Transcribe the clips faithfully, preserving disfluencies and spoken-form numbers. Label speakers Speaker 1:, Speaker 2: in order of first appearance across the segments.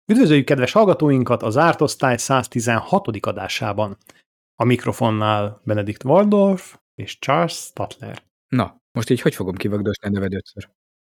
Speaker 1: Üdvözöljük kedves hallgatóinkat a Zárt Osztály száztizenhatodik adásában. A mikrofonnál Benedikt Waldorf és Charles Statler.
Speaker 2: Na, most így hogy fogom kivagdosni a neved ötször?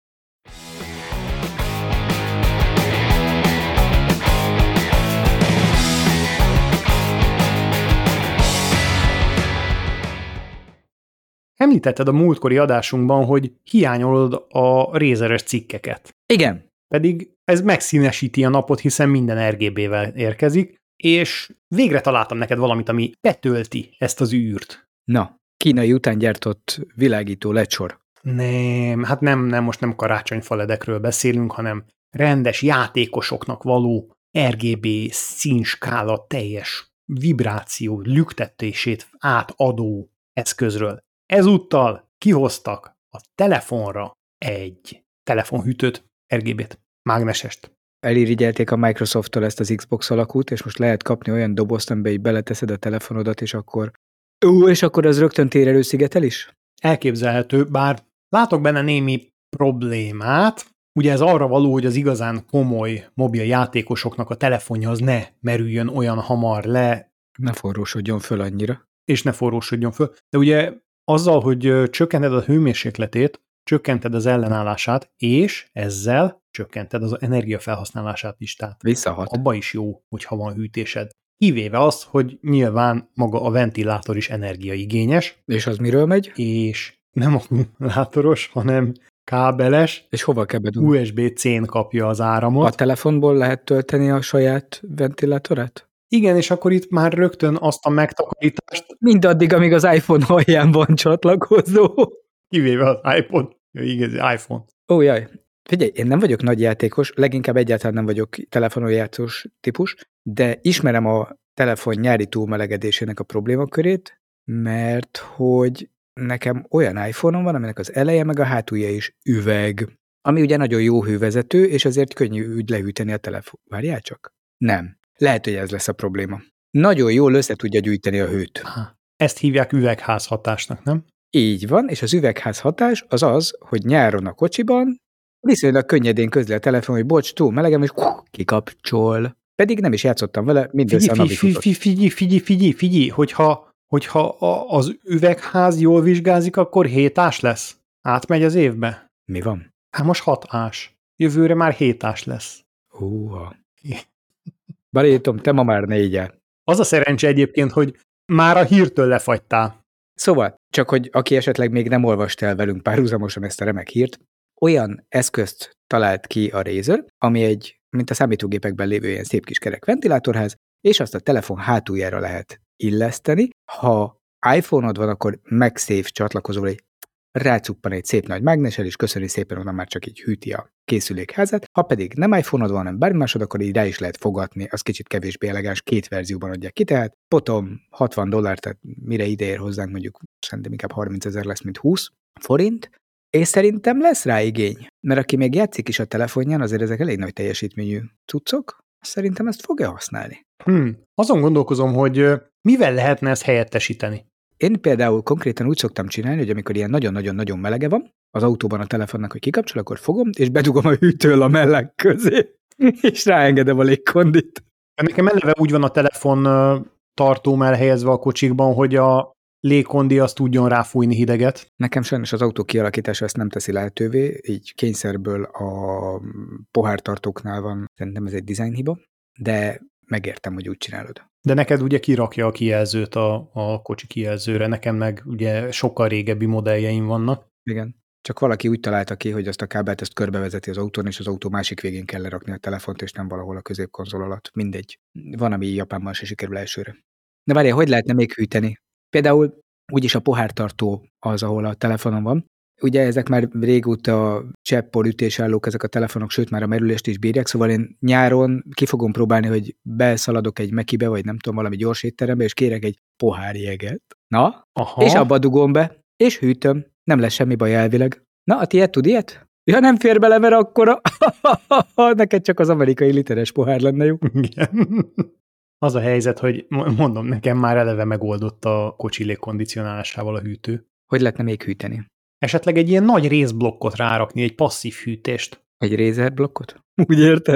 Speaker 1: Említetted a múltkori adásunkban, hogy hiányolod a Razeres cikkeket.
Speaker 2: Igen.
Speaker 1: Pedig ez megszínesíti a napot, hiszen minden er gé bé-vel érkezik, és végre találtam neked valamit, ami betölti ezt az űrt.
Speaker 2: Na, kínai után gyártott világító ledsor.
Speaker 1: Nem, hát nem, nem, most nem karácsonyfaledekről beszélünk, hanem rendes játékosoknak való er gé bé színskála teljes vibráció, lüktetését átadó eszközről. Ezúttal kihoztak a telefonra egy telefonhűtőt, er gé bé-t, mágnesest.
Speaker 2: Elirigyelték a Microsofttól ezt az Xbox alakút, és most lehet kapni olyan dobozt, amiben így beleteszed a telefonodat, és akkor... Ó, és akkor az rögtön térerőszigetel is?
Speaker 1: Elképzelhető, bár látok benne némi problémát. Ugye ez arra való, hogy az igazán komoly mobil játékosoknak a telefonja az ne merüljön olyan hamar le.
Speaker 2: Ne forrósodjon föl annyira.
Speaker 1: És ne forrósodjon föl. De ugye azzal, hogy csökkented a hőmérsékletét, csökkented az ellenállását, és ezzel csökkented az energiafelhasználását is. Tehát
Speaker 2: visszahat.
Speaker 1: Abba is jó, hogyha van hűtésed. Kivéve az, hogy nyilván maga a ventilátor is energiaigényes.
Speaker 2: És az miről megy?
Speaker 1: És nem akkumulátoros, hanem kábeles.
Speaker 2: És hova kell bedugni?
Speaker 1: u es bé cén kapja az áramot.
Speaker 2: A telefonból lehet tölteni a saját ventilátorát?
Speaker 1: Igen, és akkor itt már rögtön azt a megtakarítást...
Speaker 2: Mindaddig, amíg az iPhone alján van csatlakozó.
Speaker 1: Kivéve az iPod, igazi iPhone.
Speaker 2: Ó, jaj. Figyelj, én nem vagyok nagy játékos, leginkább egyáltalán nem vagyok telefonon játszós típus, de ismerem a telefon nyári túlmelegedésének a problémakörét, mert hogy nekem olyan iPhone-om van, aminek az eleje meg a hátulja is üveg, ami ugye nagyon jó hővezető, és azért könnyű úgy lehűteni a telefon. Várjál csak? Nem. Lehet, hogy ez lesz a probléma. Nagyon jól össze tudja gyűjteni a hőt.
Speaker 1: Ezt hívják üvegházhatásnak, nem?
Speaker 2: Így van, és az üvegházhatás az az, hogy nyáron a kocsiban viszonylag könnyedén közli a telefon, hogy bocs, túl melegem, és kikapcsol. Pedig nem is játszottam vele, mindössze a navi futott.
Speaker 1: Figyelj, figyelj, figyelj, figyelj, hogyha, hogyha az üvegház jól vizsgázik, akkor hét ás lesz. Átmegy az évbe.
Speaker 2: Mi van?
Speaker 1: Hát most hat ás. Jövőre már hét ás lesz.
Speaker 2: Húha. Barátom, te ma már négyel.
Speaker 1: Az a szerencse egyébként, hogy már a hírtől lefagytál.
Speaker 2: Szóval, csak hogy aki esetleg még nem olvast el velünk párhuzamosan ezt a remek hírt, olyan eszközt talált ki a Razer, ami egy, mint a számítógépekben lévő ilyen szép kis kerek ventilátorház, és azt a telefon hátuljára lehet illeszteni. Ha iPhone-od van, akkor MagSafe csatlakozóval egy rácuppan egy szép nagy mágnessel, és köszöni szépen, onnan már csak így hűti a készülékházat. Ha pedig nem iPhone-od van, hanem bármi másod, akkor így rá is lehet fogatni, az kicsit kevésbé elegáns, két verzióban adják ki, tehát potom hatvan dollár, tehát mire ide ér hozzánk, mondjuk szerintem inkább harmincezer lesz, mint húsz forint, és szerintem lesz rá igény, mert aki még játszik is a telefonján, azért ezek elég nagy teljesítményű cuccok, szerintem ezt fogja használni.
Speaker 1: Hmm. Azon gondolkozom, hogy mivel lehetne ezt helyettesíteni?
Speaker 2: Én például konkrétan úgy szoktam csinálni, hogy amikor ilyen nagyon-nagyon-nagyon melege van, az autóban a telefonnak, hogy kikapcsol, akkor fogom, és bedugom a hűtől a melleg közé, és ráengedem a légkondit.
Speaker 1: Nekem eleve úgy van a telefon tartóm elhelyezve a kocsikban, hogy a légkondi azt tudjon ráfújni hideget.
Speaker 2: Nekem sajnos az autó kialakítása ezt nem teszi lehetővé, így kényszerből a pohártartóknál van, szerintem ez egy design hiba, de megértem, hogy úgy csinálod.
Speaker 1: De neked ugye kirakja a kijelzőt a, a kocsi kijelzőre, nekem meg ugye sokkal régebbi modelljeim vannak.
Speaker 2: Igen. Csak valaki úgy találta ki, hogy azt a kábelt ezt körbevezeti az autón, és az autó másik végén kell lerakni a telefont, és nem valahol a középkonzol alatt. Mindegy. Van, ami Japánban se sikerül elsőre. De várjál, hogy lehetne még hűteni? Például úgyis a pohártartó az, ahol a telefonom van. Ugye ezek már régóta cseppor ütésállók ezek a telefonok, sőt már a merülést is bírják, szóval én nyáron ki fogom próbálni, hogy beszaladok egy Mekibe, vagy nem tudom, valami gyors étterembe, és kérek egy pohár jeget. Na,
Speaker 1: aha,
Speaker 2: és abba dugom be, és hűtöm. Nem lesz semmi baj elvileg. Na, a tiéd tud ilyet? Ja, nem fér bele, mert akkora. Neked csak az amerikai literes pohár lenne jó.
Speaker 1: Igen. Az a helyzet, hogy mondom, nekem már eleve megoldott a kocsi légkondicionálásával a hűtő.
Speaker 2: Hogy lehetne még hűteni?
Speaker 1: Esetleg egy ilyen nagy részblokkot rárakni, egy passzív hűtést.
Speaker 2: Egy Razer blokkot? Úgy érted?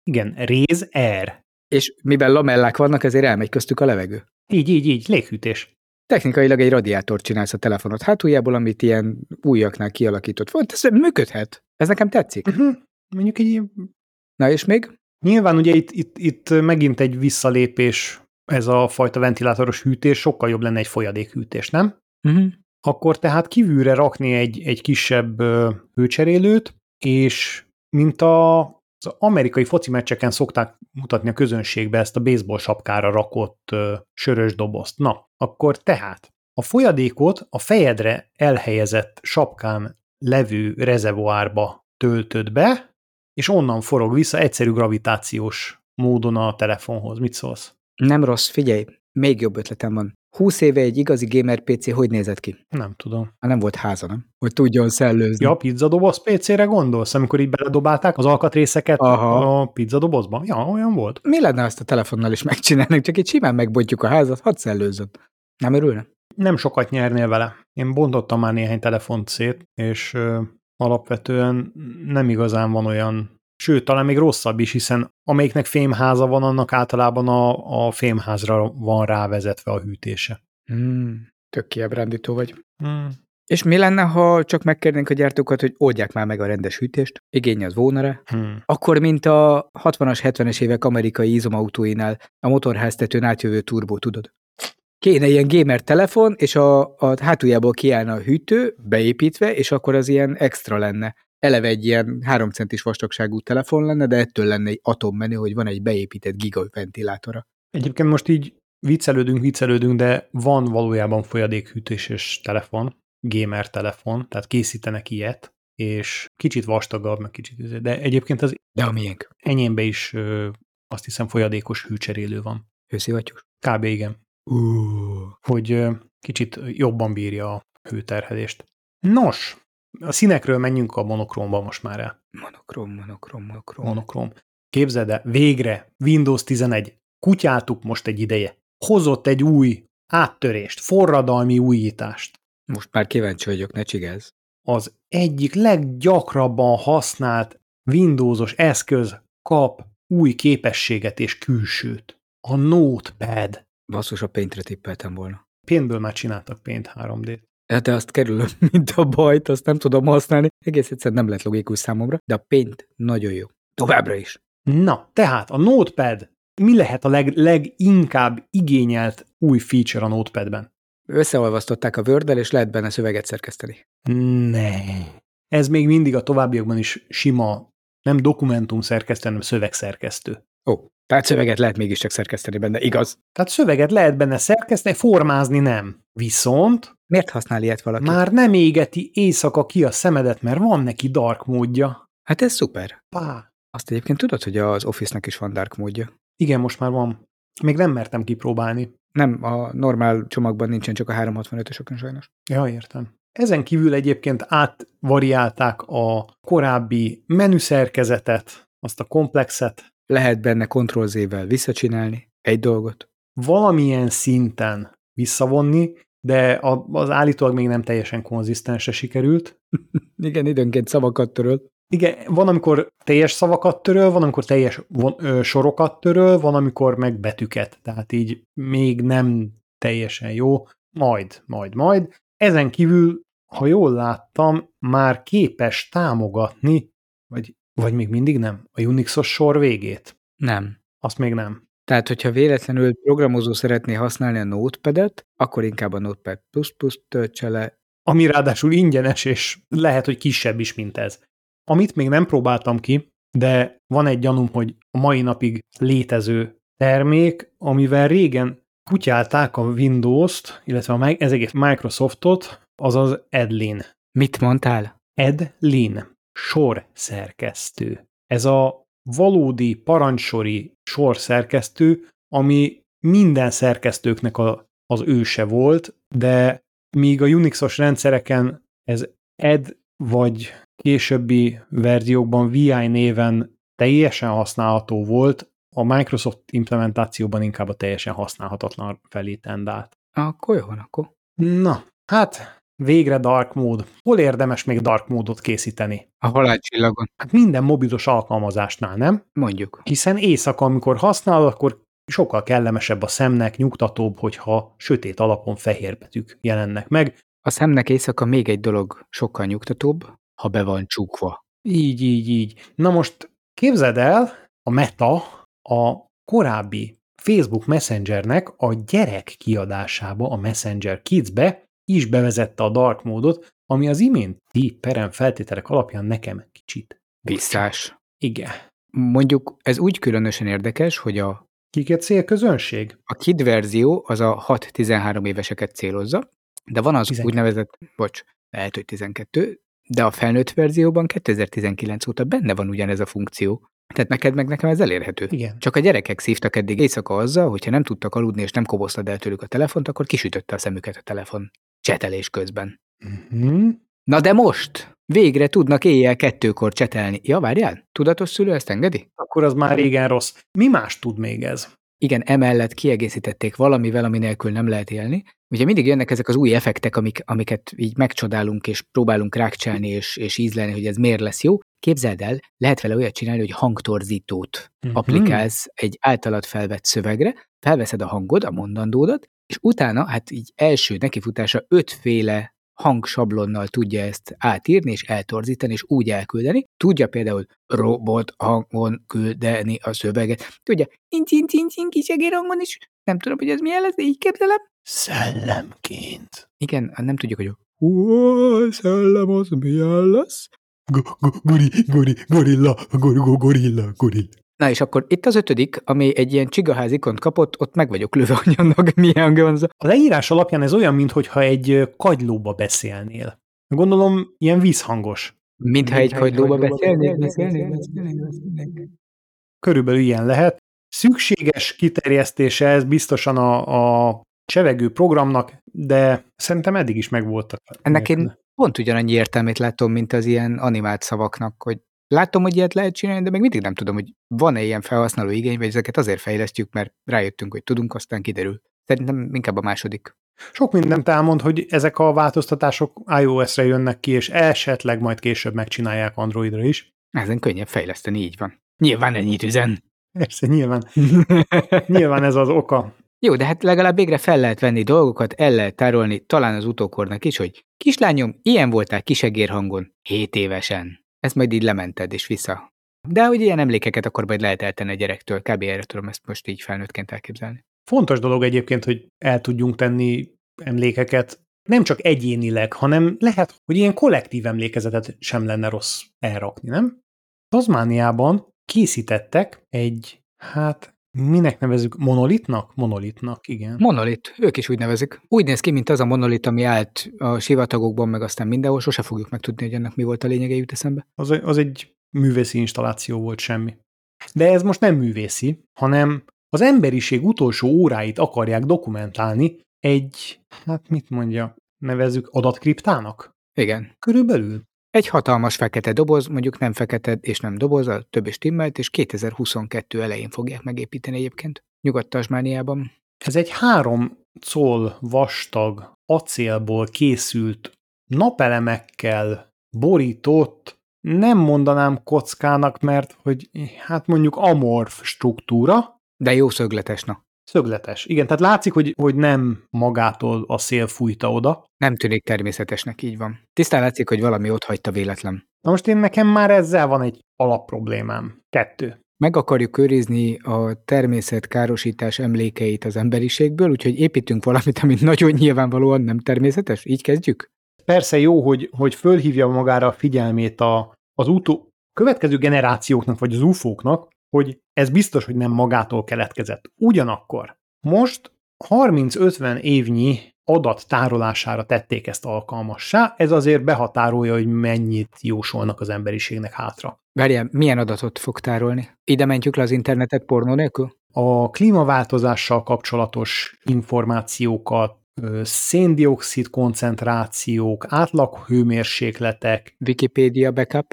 Speaker 1: Igen, Raze Air.
Speaker 2: És mivel lamellák vannak, ezért elmegy köztük a levegő.
Speaker 1: Így, így, így, léghűtés.
Speaker 2: Technikailag egy radiátort csinálsz a telefonod hátuljából, amit ilyen újaknál kialakított volt. Ez működhet. Ez nekem tetszik.
Speaker 1: Uh-huh. Mondjuk egy...
Speaker 2: Na és még?
Speaker 1: Nyilván ugye itt, itt, itt megint egy visszalépés, ez a fajta ventilátoros hűtés, sokkal jobb lenne egy folyadékhűtés, nem?
Speaker 2: Uh-huh.
Speaker 1: Akkor tehát kívülre rakni egy, egy kisebb ö, hőcserélőt, és mint a, az amerikai foci meccseken szokták mutatni a közönségbe ezt a baseball sapkára rakott ö, sörös dobozt. Na, akkor tehát a folyadékot a fejedre elhelyezett sapkán levő rezervoárba töltöd be, és onnan forog vissza egyszerű gravitációs módon a telefonhoz. Mit szólsz?
Speaker 2: Nem rossz, figyelj, még jobb ötletem van. húsz éve egy igazi gamer pé cé hogy nézett ki?
Speaker 1: Nem tudom.
Speaker 2: Hát nem volt háza, nem? Hogy tudjon szellőzni.
Speaker 1: Ja, pizzadoboz pé cére gondolsz, amikor így beledobálták az alkatrészeket Aha. a pizzadobozba? Ja, olyan volt.
Speaker 2: Mi lenne azt a telefonnal is megcsinálni? Csak egy simán megbontjuk a házat, hadd szellőzzön. Nem örülne?
Speaker 1: Nem sokat nyernél vele. Én bontottam már néhány telefont szét, és ö, alapvetően nem igazán van olyan, sőt, talán még rosszabb is, hiszen amelyiknek fémháza van, annak általában a, a fémházra van rávezetve a hűtése.
Speaker 2: Hmm, tök kiábrándító vagy.
Speaker 1: Hmm.
Speaker 2: És mi lenne, ha csak megkérnénk a gyártókat, hogy oldják már meg a rendes hűtést, igény az volna rá,
Speaker 1: Hmm.
Speaker 2: akkor, mint a hatvanas, hetvenes évek amerikai izomautóinál a motorháztetőn átjövő turbó, tudod? Kéne ilyen gamer telefon, és a, a hátuljából kiállna a hűtő, beépítve, és akkor az ilyen extra lenne. Eleve egy ilyen három centis vastagságú telefon lenne, de ettől lenne egy atommenü, hogy van egy beépített gigaventilátora.
Speaker 1: Egyébként most így viccelődünk, viccelődünk, de van valójában folyadékhűtéses telefon, gamer telefon, tehát készítenek ilyet, és kicsit vastagabb, meg kicsit, de egyébként az
Speaker 2: De a miénk?
Speaker 1: enyémben is ö, azt hiszem folyadékos hőcserélő van.
Speaker 2: Hőszivattyús?
Speaker 1: Kb. Igen.
Speaker 2: Uh.
Speaker 1: Hogy ö, kicsit jobban bírja a hőterhelést. Nos, a színekről menjünk a monokromba most már el.
Speaker 2: Monokrom, monokrom, monokrom.
Speaker 1: Monokrom. Képzeld el, végre Windows tizenegy, kutyáltuk most egy ideje, hozott egy új áttörést, forradalmi újítást.
Speaker 2: Most már kíváncsi vagyok, ne csigázz.
Speaker 1: Az egyik leggyakrabban használt Windowsos eszköz kap új képességet és külsőt. A Notepad.
Speaker 2: Basszus, a Paintre tippeltem volna.
Speaker 1: Paintből már csináltak Paint három dét.
Speaker 2: De azt kerülöm, mint a bajt, azt nem tudom használni. Egész egyszerűen nem lett logikus számomra, de a Paint nagyon jó. Továbbra is.
Speaker 1: Na, tehát a Notepad, mi lehet a leg, leginkább igényelt új feature a Notepadben?
Speaker 2: Összeolvasztották a Word-del, és lehet benne szöveget szerkeszteni.
Speaker 1: Ne. Ez még mindig a továbbiakban is sima, nem dokumentum szerkesztő, hanem szövegszerkesztő.
Speaker 2: Ó, tehát szöveget lehet mégiscsak szerkeszteni benne, igaz?
Speaker 1: Tehát szöveget lehet benne szerkeszteni, formázni nem. Viszont
Speaker 2: Miért használ ilyet valaki?
Speaker 1: már nem égeti éjszaka ki a szemedet, mert van neki dark módja.
Speaker 2: Hát ez szuper.
Speaker 1: Pá.
Speaker 2: Azt egyébként tudod, hogy az Office-nak is van dark módja?
Speaker 1: Igen, most már van. Még nem mertem kipróbálni.
Speaker 2: Nem, a normál csomagban nincsen, csak a háromszázhatvanötösökön sajnos.
Speaker 1: Ja, értem. Ezen kívül egyébként átvariálták a korábbi menüszerkezetet, azt a komplexet.
Speaker 2: Lehet benne Ctrl-Z-vel visszacsinálni egy dolgot.
Speaker 1: Valamilyen szinten visszavonni, de az állítólag még nem teljesen konzisztense sikerült.
Speaker 2: Igen, időnként szavakat töröl.
Speaker 1: Igen, van, amikor teljes szavakat töröl, van, amikor teljes von, ö, sorokat töröl, van, amikor meg betűket. Tehát így még nem teljesen jó. Majd, majd, majd. Ezen kívül, ha jól láttam, már képes támogatni, vagy, vagy még mindig nem, a Unixos sor végét.
Speaker 2: Nem.
Speaker 1: Azt még nem.
Speaker 2: Tehát, hogyha véletlenül programozó szeretné használni a Notepad-et, akkor inkább a Notepad plusz plusz töltse le.
Speaker 1: Ami ráadásul ingyenes, és lehet, hogy kisebb is, mint ez. Amit még nem próbáltam ki, de van egy gyanúm, hogy a mai napig létező termék, amivel régen kutyálták a Windows-t, illetve a, ez egész Microsoftot, azaz Edlin.
Speaker 2: Mit mondtál?
Speaker 1: Edlin, sorszerkesztő. Ez a valódi parancsori sorszerkesztő, ami minden szerkesztőknek a, az őse volt, de míg a Unixos rendszereken ez Ed vagy későbbi verziókban vé i néven teljesen használható volt, a Microsoft implementációban inkább a teljesen használhatatlan felé tendált.
Speaker 2: Akkor jó van, akkor.
Speaker 1: Na, hát Végre dark mode. Hol érdemes még dark módot készíteni?
Speaker 2: A halálcsillagon.
Speaker 1: Hát minden mobilos alkalmazásnál, nem?
Speaker 2: Mondjuk.
Speaker 1: Hiszen éjszaka, amikor használod, akkor sokkal kellemesebb a szemnek, nyugtatóbb, hogyha sötét alapon fehér betűk jelennek meg.
Speaker 2: A szemnek éjszaka még egy dolog sokkal nyugtatóbb, ha be van csukva.
Speaker 1: Így, így, így. Na most képzeld el, a Meta a korábbi Facebook Messengernek a gyerek kiadásába, a Messenger Kids-be is bevezette a dark módot, ami az iménti perem feltételek alapján nekem kicsit
Speaker 2: Visszás.
Speaker 1: Igen.
Speaker 2: Mondjuk ez úgy különösen érdekes, hogy a
Speaker 1: Kiket célközönség?
Speaker 2: A Kid verzió az a hat-tizenhárom éveseket célozza, de van az
Speaker 1: tizenkettő.
Speaker 2: úgynevezett, bocs, lehet, hogy tizenkettő, de a felnőtt verzióban kétezer-tizenkilenc óta benne van ugyanez a funkció. Tehát neked meg nekem ez elérhető.
Speaker 1: Igen.
Speaker 2: Csak a gyerekek szívtak eddig éjszaka azzal, hogyha nem tudtak aludni és nem koboztad el tőlük a telefont, akkor kisütötte a szemüket a telefon csetelés közben.
Speaker 1: Uh-huh.
Speaker 2: Na de most végre tudnak éjjel kettőkor csetelni. Ja, várjál, tudatos szülő ezt engedi?
Speaker 1: Akkor az már régen rossz. Mi más tud még ez?
Speaker 2: Igen, emellett kiegészítették valamivel, ami nélkül nem lehet élni. Ugye mindig jönnek ezek az új effektek, amik, amiket így megcsodálunk, és próbálunk rákcsálni, és, és ízlelni, hogy ez miért lesz jó. Képzeld el, lehet vele olyat csinálni, hogy hangtorzítót
Speaker 1: Mhm.
Speaker 2: applikálsz egy általad felvett szövegre, felveszed a hangod, a mondandódat, és utána, hát így első nekifutása ötféle hangsablonnal tudja ezt átírni, és eltorzítani, és úgy elküldeni. Tudja például robot hangon küldeni a szöveget. Tudja, incin-cincin kisegér hangon is. Nem tudom, hogy ez milyen lesz, de így képzelem.
Speaker 1: Szellemként.
Speaker 2: Igen, nem tudjuk, hogy a szellem az milyen lesz.
Speaker 1: Gori, gori, gorilla, gorilla, gorilla, gorilla.
Speaker 2: Na és akkor itt az ötödik, ami egy ilyen csigaház ikont kapott, ott meg vagyok lőve, hogy annak milyen hangja van.
Speaker 1: A leírás alapján ez olyan, mintha egy kagylóba beszélnél. Gondolom, ilyen vízhangos.
Speaker 2: Mintha egy kagylóba beszélnék, beszélnék, beszélnék.
Speaker 1: Körülbelül ilyen lehet. Szükséges kiterjesztése ez biztosan a, a csevegő programnak, de szerintem eddig is megvoltak.
Speaker 2: Ennek én pont ugyanannyi értelmét látom, mint az ilyen animált szavaknak, hogy látom, hogy ilyet lehet csinálni, de még mindig nem tudom, hogy van-e ilyen felhasználó igény, vagy ezeket azért fejlesztjük, mert rájöttünk, hogy tudunk, aztán kiderül. Szerintem inkább a második.
Speaker 1: Sok mindent elmond, hogy ezek a változtatások iOS-re jönnek ki, és esetleg majd később megcsinálják Androidra is.
Speaker 2: Ezen könnyebb fejleszteni, így van. Nyilván ennyit üzen.
Speaker 1: Persze, nyilván. Nyilván ez az oka.
Speaker 2: Jó, de hát legalább végre fel lehet venni dolgokat, el lehet tárolni, talán az utókornak is, hogy kislányom, ilyen voltál kisegér hangon, hét évesen. Ezt majd így lemented és vissza. De hogy ilyen emlékeket akkor majd lehet eltenni a gyerektől, kb. Erre tudom ezt most így felnőttként elképzelni.
Speaker 1: Fontos dolog egyébként, hogy el tudjunk tenni emlékeket, nem csak egyénileg, hanem lehet, hogy ilyen kollektív emlékezetet sem lenne rossz elrakni, nem? Tasmániában készítettek egy, hát minek nevezzük, monolitnak? Monolitnak, igen.
Speaker 2: Monolit, ők is úgy nevezik. Úgy néz ki, mint az a monolit, ami állt a sivatagokban, meg aztán mindenhol, sose fogjuk megtudni, hogy ennek mi volt a lényege, jut eszembe.
Speaker 1: Az, az egy művészi installáció volt, semmi. De ez most nem művészi, hanem az emberiség utolsó óráit akarják dokumentálni egy, hát mit mondja, nevezzük adatkriptának?
Speaker 2: Igen.
Speaker 1: Körülbelül.
Speaker 2: Egy hatalmas fekete doboz, mondjuk nem fekete és nem doboz, a több is timmelt, és kétezer-huszonkettő elején fogják megépíteni egyébként Nyugat-Tasmániában.
Speaker 1: Ez egy három coll vastag acélból készült, napelemekkel borított, nem mondanám kockának, mert hogy hát mondjuk amorf struktúra.
Speaker 2: De jó szögletes, na.
Speaker 1: Szögletes. Igen, tehát látszik, hogy, hogy nem magától a szél fújta oda.
Speaker 2: Nem tűnik természetesnek, így van. Tisztán látszik, hogy valami ott hagyta véletlen.
Speaker 1: Na most én nekem már ezzel van egy alapproblémám. Kettő.
Speaker 2: Meg akarjuk őrizni a természet károsítás emlékeit az emberiségből, úgyhogy építünk valamit, amit nagyon nyilvánvalóan nem természetes? Így kezdjük?
Speaker 1: Persze jó, hogy, hogy fölhívja magára a figyelmét a, az utó, következő generációknak, vagy az ufóknak, hogy ez biztos, hogy nem magától keletkezett. Ugyanakkor most harminc-ötven évnyi adat tárolására tették ezt alkalmassá, ez azért behatárolja, hogy mennyit jósolnak az emberiségnek hátra.
Speaker 2: Várjál, milyen adatot fog tárolni? Ide mentjük le az internetet pornó nélkül?
Speaker 1: A klímaváltozással kapcsolatos információkat, széndioxid koncentrációk, átlaghőmérsékletek.
Speaker 2: Wikipedia backup.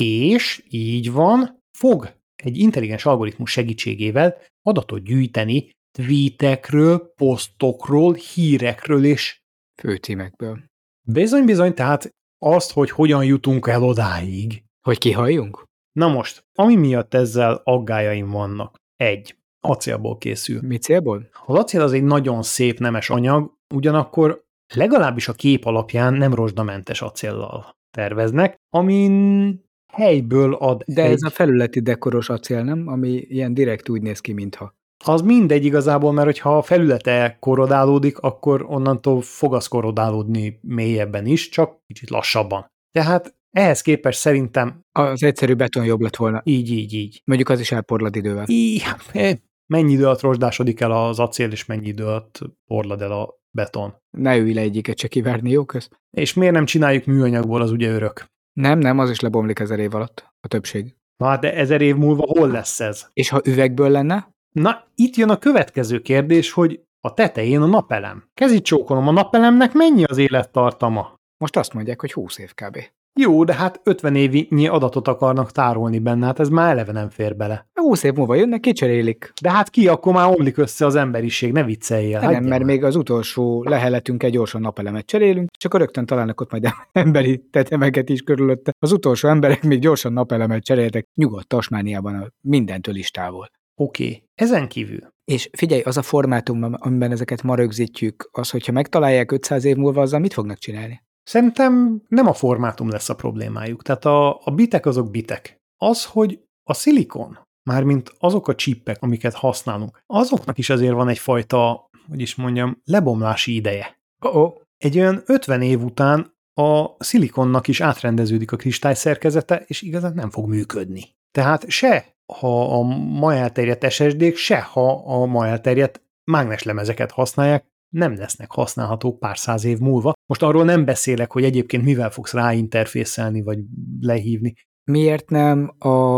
Speaker 1: És így van, fog egy intelligens algoritmus segítségével adatot gyűjteni tweetekről, posztokról, hírekről és
Speaker 2: főcímekből.
Speaker 1: Bizony-bizony, tehát azt, hogy hogyan jutunk el odáig.
Speaker 2: Hogy kihalljunk?
Speaker 1: Na most, ami miatt ezzel aggájaim vannak. Egy, acélból készül.
Speaker 2: Mi célból?
Speaker 1: Az acél az egy nagyon szép nemes anyag, ugyanakkor legalábbis a kép alapján nem rozsdamentes acéllal terveznek, amin helyből ad
Speaker 2: De
Speaker 1: egy...
Speaker 2: ez a felületi dekoros acél, nem? Ami ilyen direkt úgy néz ki, mintha.
Speaker 1: Az mindegy igazából, mert hogyha a felülete korodálódik, akkor onnantól fog az korodálódni mélyebben is, csak kicsit lassabban. Tehát ehhez képest szerintem...
Speaker 2: Az egyszerű beton jobb lett volna.
Speaker 1: Így, így, így.
Speaker 2: Mondjuk az is elporlad idővel.
Speaker 1: Így, mennyi idő alatt rozsdásodik el az acél, és mennyi idő alatt porlad el a beton.
Speaker 2: Ne ülj le egyiket se kivárni, jó kösz?
Speaker 1: És miért nem csináljuk műanyagból, az ugye örök?
Speaker 2: Nem, nem, az is lebomlik ezer év alatt, a többség.
Speaker 1: Na hát de ezer év múlva hol lesz ez?
Speaker 2: És ha üvegből lenne?
Speaker 1: Na, itt jön a következő kérdés, hogy a tetején a napelem. Kezit csókolom, a napelemnek mennyi az élettartama?
Speaker 2: Most azt mondják, hogy húsz év kb.
Speaker 1: Jó, de hát ötven évnyi adatot akarnak tárolni benne, hát ez már eleve nem fér bele.
Speaker 2: húsz év múlva jönnek, kicserélik.
Speaker 1: De hát ki, akkor már omlik össze az emberiség, ne vicceljél.
Speaker 2: Nem, mert még az utolsó leheletünk egy gyorsan napelemet cserélünk, csak rögtön találnak ott majd emberi tetemeket is körülötte. Az utolsó emberek még gyorsan napelemet cseréltek, nyugodt Tasmániában mindentől is távol.
Speaker 1: Oké, okay. Ezen kívül.
Speaker 2: És figyelj, az a formátum, amiben ezeket ma rögzítjük, az, hogyha megtalálják ötszáz év múlva, azzal mit fognak csinálni?
Speaker 1: Szerintem nem a formátum lesz a problémájuk. Tehát a, a bitek azok bitek. Az, hogy a szilikon, mármint azok a csippek, amiket használunk, azoknak is azért van egyfajta, hogy is mondjam, lebomlási ideje.
Speaker 2: Oh-oh.
Speaker 1: Egy olyan ötven év után a szilikonnak is átrendeződik a kristályszerkezete, és igazán nem fog működni. Tehát se ha a ma elterjedt es es dé-k, se ha a ma elterjedt mágneslemezeket használják, nem lesznek használhatók pár száz év múlva. Most arról nem beszélek, hogy egyébként mivel fogsz ráinterfészelni, vagy lehívni.
Speaker 2: Miért nem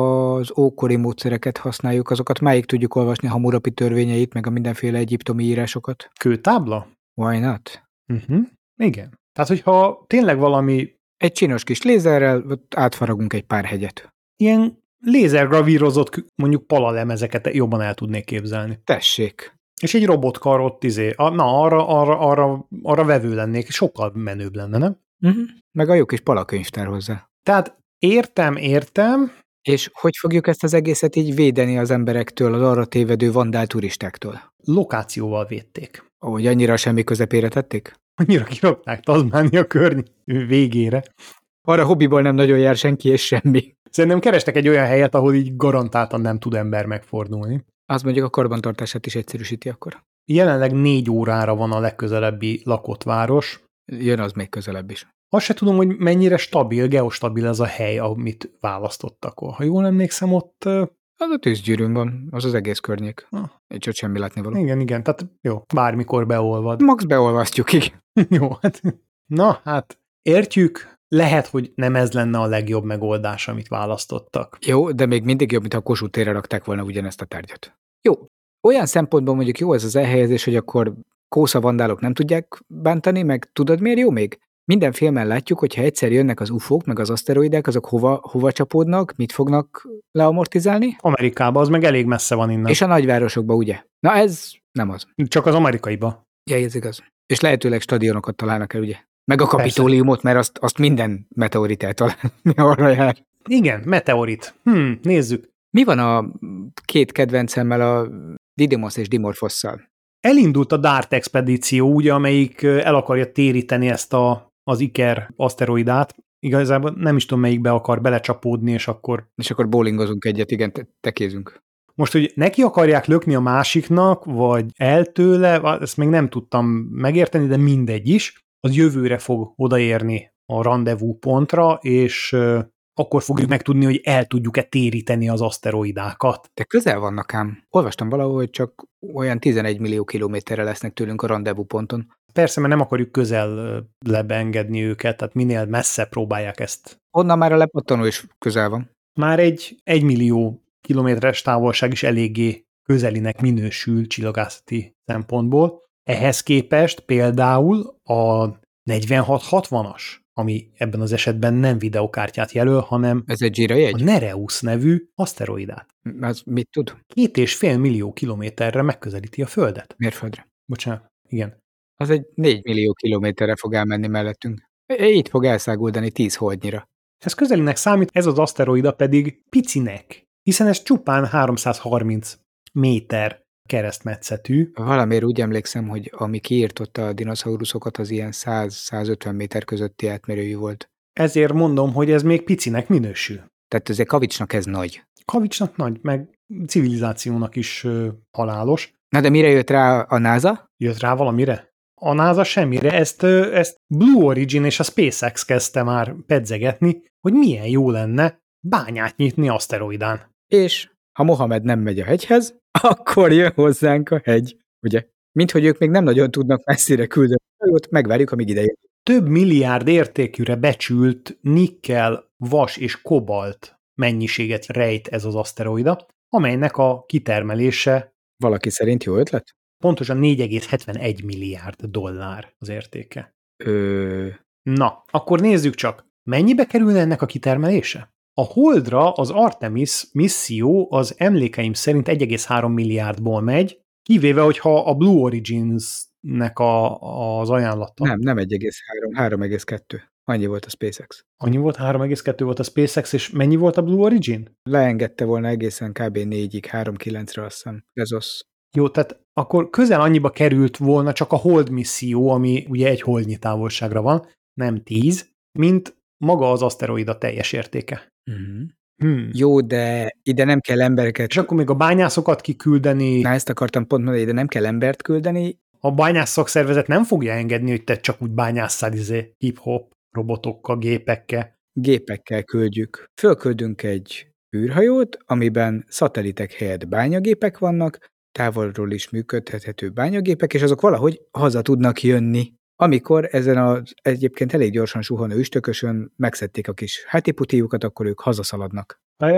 Speaker 2: az ókori módszereket használjuk, azokat máig tudjuk olvasni, Hammurapi törvényeit, meg a mindenféle egyiptomi írásokat?
Speaker 1: Kőtábla?
Speaker 2: Why not?
Speaker 1: Uh-huh. Igen. Tehát, hogyha tényleg valami...
Speaker 2: Egy csinos kis lézerrel átfaragunk egy pár hegyet.
Speaker 1: Ilyen lézergravírozott mondjuk palalemezeket jobban el tudnék képzelni.
Speaker 2: Tessék.
Speaker 1: És egy robotkar ott izé, na arra, arra, arra, arra vevő lennék, sokkal menőbb lenne, nem?
Speaker 2: Uh-huh. Meg a jó kis palakönyvtár hozzá.
Speaker 1: Tehát értem, értem.
Speaker 2: És hogy fogjuk ezt az egészet így védeni az emberektől, az arra tévedő vandál turistáktól?
Speaker 1: Lokációval védték.
Speaker 2: Ahogy annyira semmi közepére tették?
Speaker 1: Annyira kirakták Tasmania körny végére.
Speaker 2: Arra hobbiból nem nagyon jár senki és semmi.
Speaker 1: Szerintem kerestek egy olyan helyet, ahol így garantáltan nem tud ember megfordulni.
Speaker 2: Az mondjuk a karbantartását is egyszerűsíti akkor.
Speaker 1: Jelenleg négy órára van a legközelebbi lakott város.
Speaker 2: Jön az még közelebb is.
Speaker 1: Azt se tudom, hogy mennyire stabil, geostabil ez a hely, amit választottak. Ha jól emlékszem, ott...
Speaker 2: Az a tűzgyűrűn van, az az egész környék. Ah. Egy ott semmi látnivaló.
Speaker 1: Igen, igen, tehát jó, bármikor beolvad.
Speaker 2: Max beolvasztjuk, igen.
Speaker 1: Jó, hát... Na, hát értjük, lehet, hogy nem ez lenne a legjobb megoldás, amit választottak.
Speaker 2: Jó, de még mindig jobb, mint ha a Kossuth térre rakták volna ugyanezt a tárgyat. Jó, olyan szempontból mondjuk jó ez az elhelyezés, hogy akkor kósza vandálok nem tudják bántani, meg tudod miért jó még? Minden filmen látjuk, hogy ha egyszer jönnek az ufók, meg az aszteroidák, azok hova, hova csapódnak, mit fognak leamortizálni?
Speaker 1: Amerikába, az meg elég messze van innen.
Speaker 2: És a nagyvárosokba, ugye? Na ez nem az.
Speaker 1: Csak az amerikaiba.
Speaker 2: Ja, ez igaz. És lehetőleg stadionokat találnak el, ugye? Meg a kapitóliumot, mert azt, azt minden meteorit eltalál, mi arra jár.
Speaker 1: Igen, meteorit. Hm, nézzük.
Speaker 2: Mi van a két kedvencemmel, a Didymos és Dimorphosszal?
Speaker 1: Elindult a DART expedíció, ugye, amelyik el akarja téríteni ezt a, az Iker aszteroidát. Igazából nem is tudom, melyikbe akar belecsapódni, és akkor...
Speaker 2: És akkor bowlingozunk egyet, igen, te- tekézünk.
Speaker 1: Most, hogy neki akarják lökni a másiknak, vagy el tőle, ezt még nem tudtam megérteni, de mindegy is. Az jövőre fog odaérni a rendezvú pontra, és euh, akkor fogjuk megtudni, hogy el tudjuk-e téríteni az aszteroidákat.
Speaker 2: De közel vannak ám. Olvastam valahol, hogy csak olyan tizenegy millió kilométerre lesznek tőlünk a rendezvú ponton.
Speaker 1: Persze, mert nem akarjuk közel engedni őket, tehát minél messze próbálják ezt.
Speaker 2: Onnan már a lepattanó is közel van.
Speaker 1: Már egy egymillió kilométeres távolság is eléggé közelinek minősül csillagászati szempontból. Ehhez képest például a negyvenhat hatvanas, ami ebben az esetben nem videokártyát jelöl, hanem
Speaker 2: ez egy zsírajegy?
Speaker 1: A Nereus nevű aszteroidát.
Speaker 2: Az mit tud?
Speaker 1: Két és fél millió kilométerre megközelíti a Földet.
Speaker 2: Mérföldre.
Speaker 1: Bocsánat, igen.
Speaker 2: Az egy négy millió kilométerre fog elmenni mellettünk. Itt fog elszáguldani tíz holdnyira.
Speaker 1: Ez közelinek számít, ez az aszteroida pedig picinek, hiszen ez csupán háromszázharminc méter keresztmetszetű.
Speaker 2: Valamiért úgy emlékszem, hogy ami kiírtotta a dinoszauruszokat, az ilyen száz-százötven méter közötti átmérőjű volt.
Speaker 1: Ezért mondom, hogy ez még picinek minősül.
Speaker 2: Tehát azért kavicsnak ez nagy.
Speaker 1: Kavicsnak nagy, meg civilizációnak is ö, halálos.
Speaker 2: Na de mire jött rá a NASA?
Speaker 1: Jött rá valamire? A NASA semmire. Ezt, ö, ezt Blue Origin és a SpaceX kezdte már pedzegetni, hogy milyen jó lenne bányát nyitni aszteroidán.
Speaker 2: És ha Mohamed nem megy a hegyhez, akkor jön hozzánk a hegy, ugye? Mint hogy ők még nem nagyon tudnak messzire küldeni a hajót, megvárjuk, amíg ide jön.
Speaker 1: Több milliárd értékűre becsült nikkel, vas és kobalt mennyiséget rejt ez az aszteroida, amelynek a kitermelése
Speaker 2: Valaki szerint jó ötlet?
Speaker 1: pontosan négy egész hetvenegy milliárd dollár az értéke.
Speaker 2: Ö...
Speaker 1: Na, akkor nézzük csak, mennyibe kerülne ennek a kitermelése? A Holdra az Artemis misszió az emlékeim szerint egy egész három milliárdból megy, kivéve, hogyha a Blue Origins-nek a, az ajánlata.
Speaker 2: Nem, nem egy egész három, három egész kettő. Annyi volt a SpaceX.
Speaker 1: Annyi volt, három egész kettő volt a SpaceX, és mennyi volt a Blue Origin?
Speaker 2: Leengedte volna egészen kb. négyig, három kilencre azt hiszem. Bezos.
Speaker 1: Jó, tehát akkor közel annyiba került volna csak a Hold misszió, ami ugye egy holdnyi távolságra van, nem tíz, mint maga az aszteroida teljes értéke.
Speaker 2: Uh-huh.
Speaker 1: Hmm.
Speaker 2: Jó, de ide nem kell embereket.
Speaker 1: És akkor még a bányászokat kiküldeni.
Speaker 2: Na, ezt akartam pont mondani, ide nem kell embert küldeni.
Speaker 1: A bányász szakszervezet nem fogja engedni, hogy te csak úgy bányásszál izé hip-hop robotokkal, gépekkel.
Speaker 2: Gépekkel küldjük. Fölküldünk egy űrhajót, amiben szatelitek helyett bányagépek vannak, távolról is működhető bányagépek, és azok valahogy haza tudnak jönni. Amikor ezen az egyébként elég gyorsan suhanó üstökösön megszedték a kis hátiputiukat, akkor ők hazaszaladnak.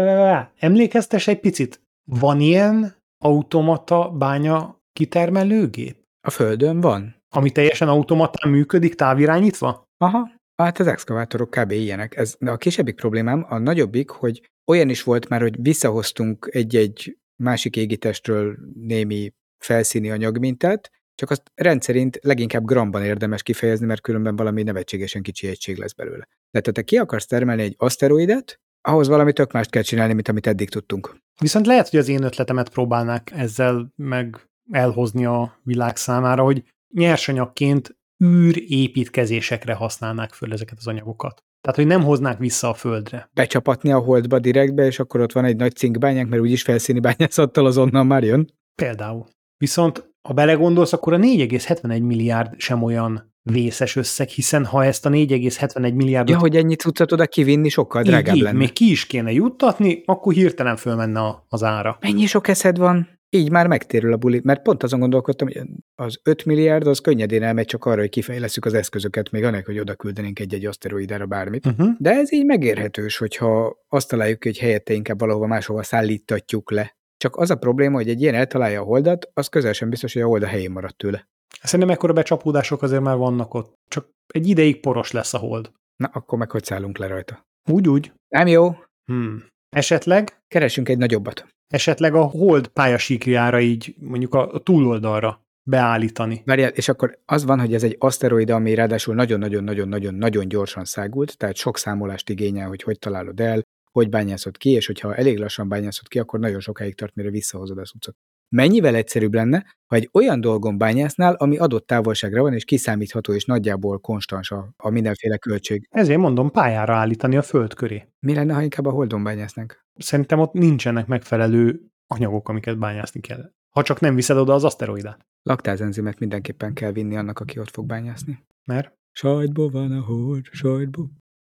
Speaker 1: Emlékeztes egy picit, van ilyen automata bánya kitermelőgép?
Speaker 2: A Földön van.
Speaker 1: Ami teljesen automatán működik, távirányítva?
Speaker 2: Aha, hát az exkavátorok kb. Ilyenek. Ez, de a kisebbik problémám, a nagyobbik, hogy olyan is volt már, hogy visszahoztunk egy-egy másik égitestről némi felszíni anyagmintát, csak azt rendszerint leginkább gramban érdemes kifejezni, mert különben valami nevetségesen kicsi egység lesz belőle. Tehát ha te ki akarsz termelni egy aszteroidet, ahhoz valami tök mást kell csinálni, mint amit eddig tudtunk.
Speaker 1: Viszont lehet, hogy az én ötletemet próbálnák ezzel meg elhozni a világ számára, hogy nyersanyagként űrépítkezésekre használnák föl ezeket az anyagokat. Tehát, hogy nem hoznák vissza a Földre.
Speaker 2: Becsapatni a Holdba direktbe, és akkor ott van egy nagy cinkbányánk, mert úgyis felszíni bányászattal azonnal már jön.
Speaker 1: Például. Viszont, ha belegondolsz, akkor a négy egész hetvenegy milliárd sem olyan vészes összeg, hiszen ha ezt a négy egész hetvenegy milliárdot...
Speaker 2: Ja, hogy ennyit tudsz oda kivinni, sokkal drágább
Speaker 1: így,
Speaker 2: lenne.
Speaker 1: Még ki is kéne juttatni, akkor hirtelen fölmenne az ára.
Speaker 2: Mennyi sok eszed van? Így már megtérül a buli, mert pont azon gondolkodtam, hogy az öt milliárd az könnyedén elmegy csak arra, hogy kifejlesszük az eszközöket, még annak, hogy oda küldenénk egy-egy aszteroidára bármit. Uh-huh. De ez így megérhetős, hogyha azt találjuk, hogy helyette inkább valahova máshova szállítatjuk le. Csak az a probléma, hogy egy ilyen eltalálja a Holdat, az közel sem biztos, hogy a Hold a helyén maradt tőle.
Speaker 1: Szerintem ekkora becsapódások azért már vannak ott. Csak egy ideig poros lesz a Hold.
Speaker 2: Na, akkor meg hogy szállunk le rajta?
Speaker 1: Úgy, úgy.
Speaker 2: Nem jó.
Speaker 1: Hmm. Esetleg?
Speaker 2: Keresünk egy nagyobbat.
Speaker 1: Esetleg a Hold pályasíkjára így mondjuk a túloldalra beállítani.
Speaker 2: Várjál, és akkor az van, hogy ez egy aszteroida, ami ráadásul nagyon-nagyon-nagyon-nagyon-nagyon gyorsan szágult, tehát sok számolást igényel, hogy hogy találod el, hogy bányászod ki, és hogyha elég lassan bányászod ki, akkor nagyon sokáig tart, mire visszahozod a cuccot. Mennyivel egyszerűbb lenne, ha egy olyan dolgon bányásznál, ami adott távolságra van, és kiszámítható, és nagyjából konstans a, a mindenféle költség.
Speaker 1: Ezért mondom, pályára állítani a Föld köré.
Speaker 2: Mi lenne, ha inkább a Holdon bányásznánk?
Speaker 1: Szerintem ott nincsenek megfelelő anyagok, amiket bányászni kell. Ha csak nem viszed oda az aszteroidát.
Speaker 2: Laktázenzimet mindenképpen kell vinni annak, aki ott fog bányászni.
Speaker 1: Mert?
Speaker 2: Sajtból van a Hold, sajtból.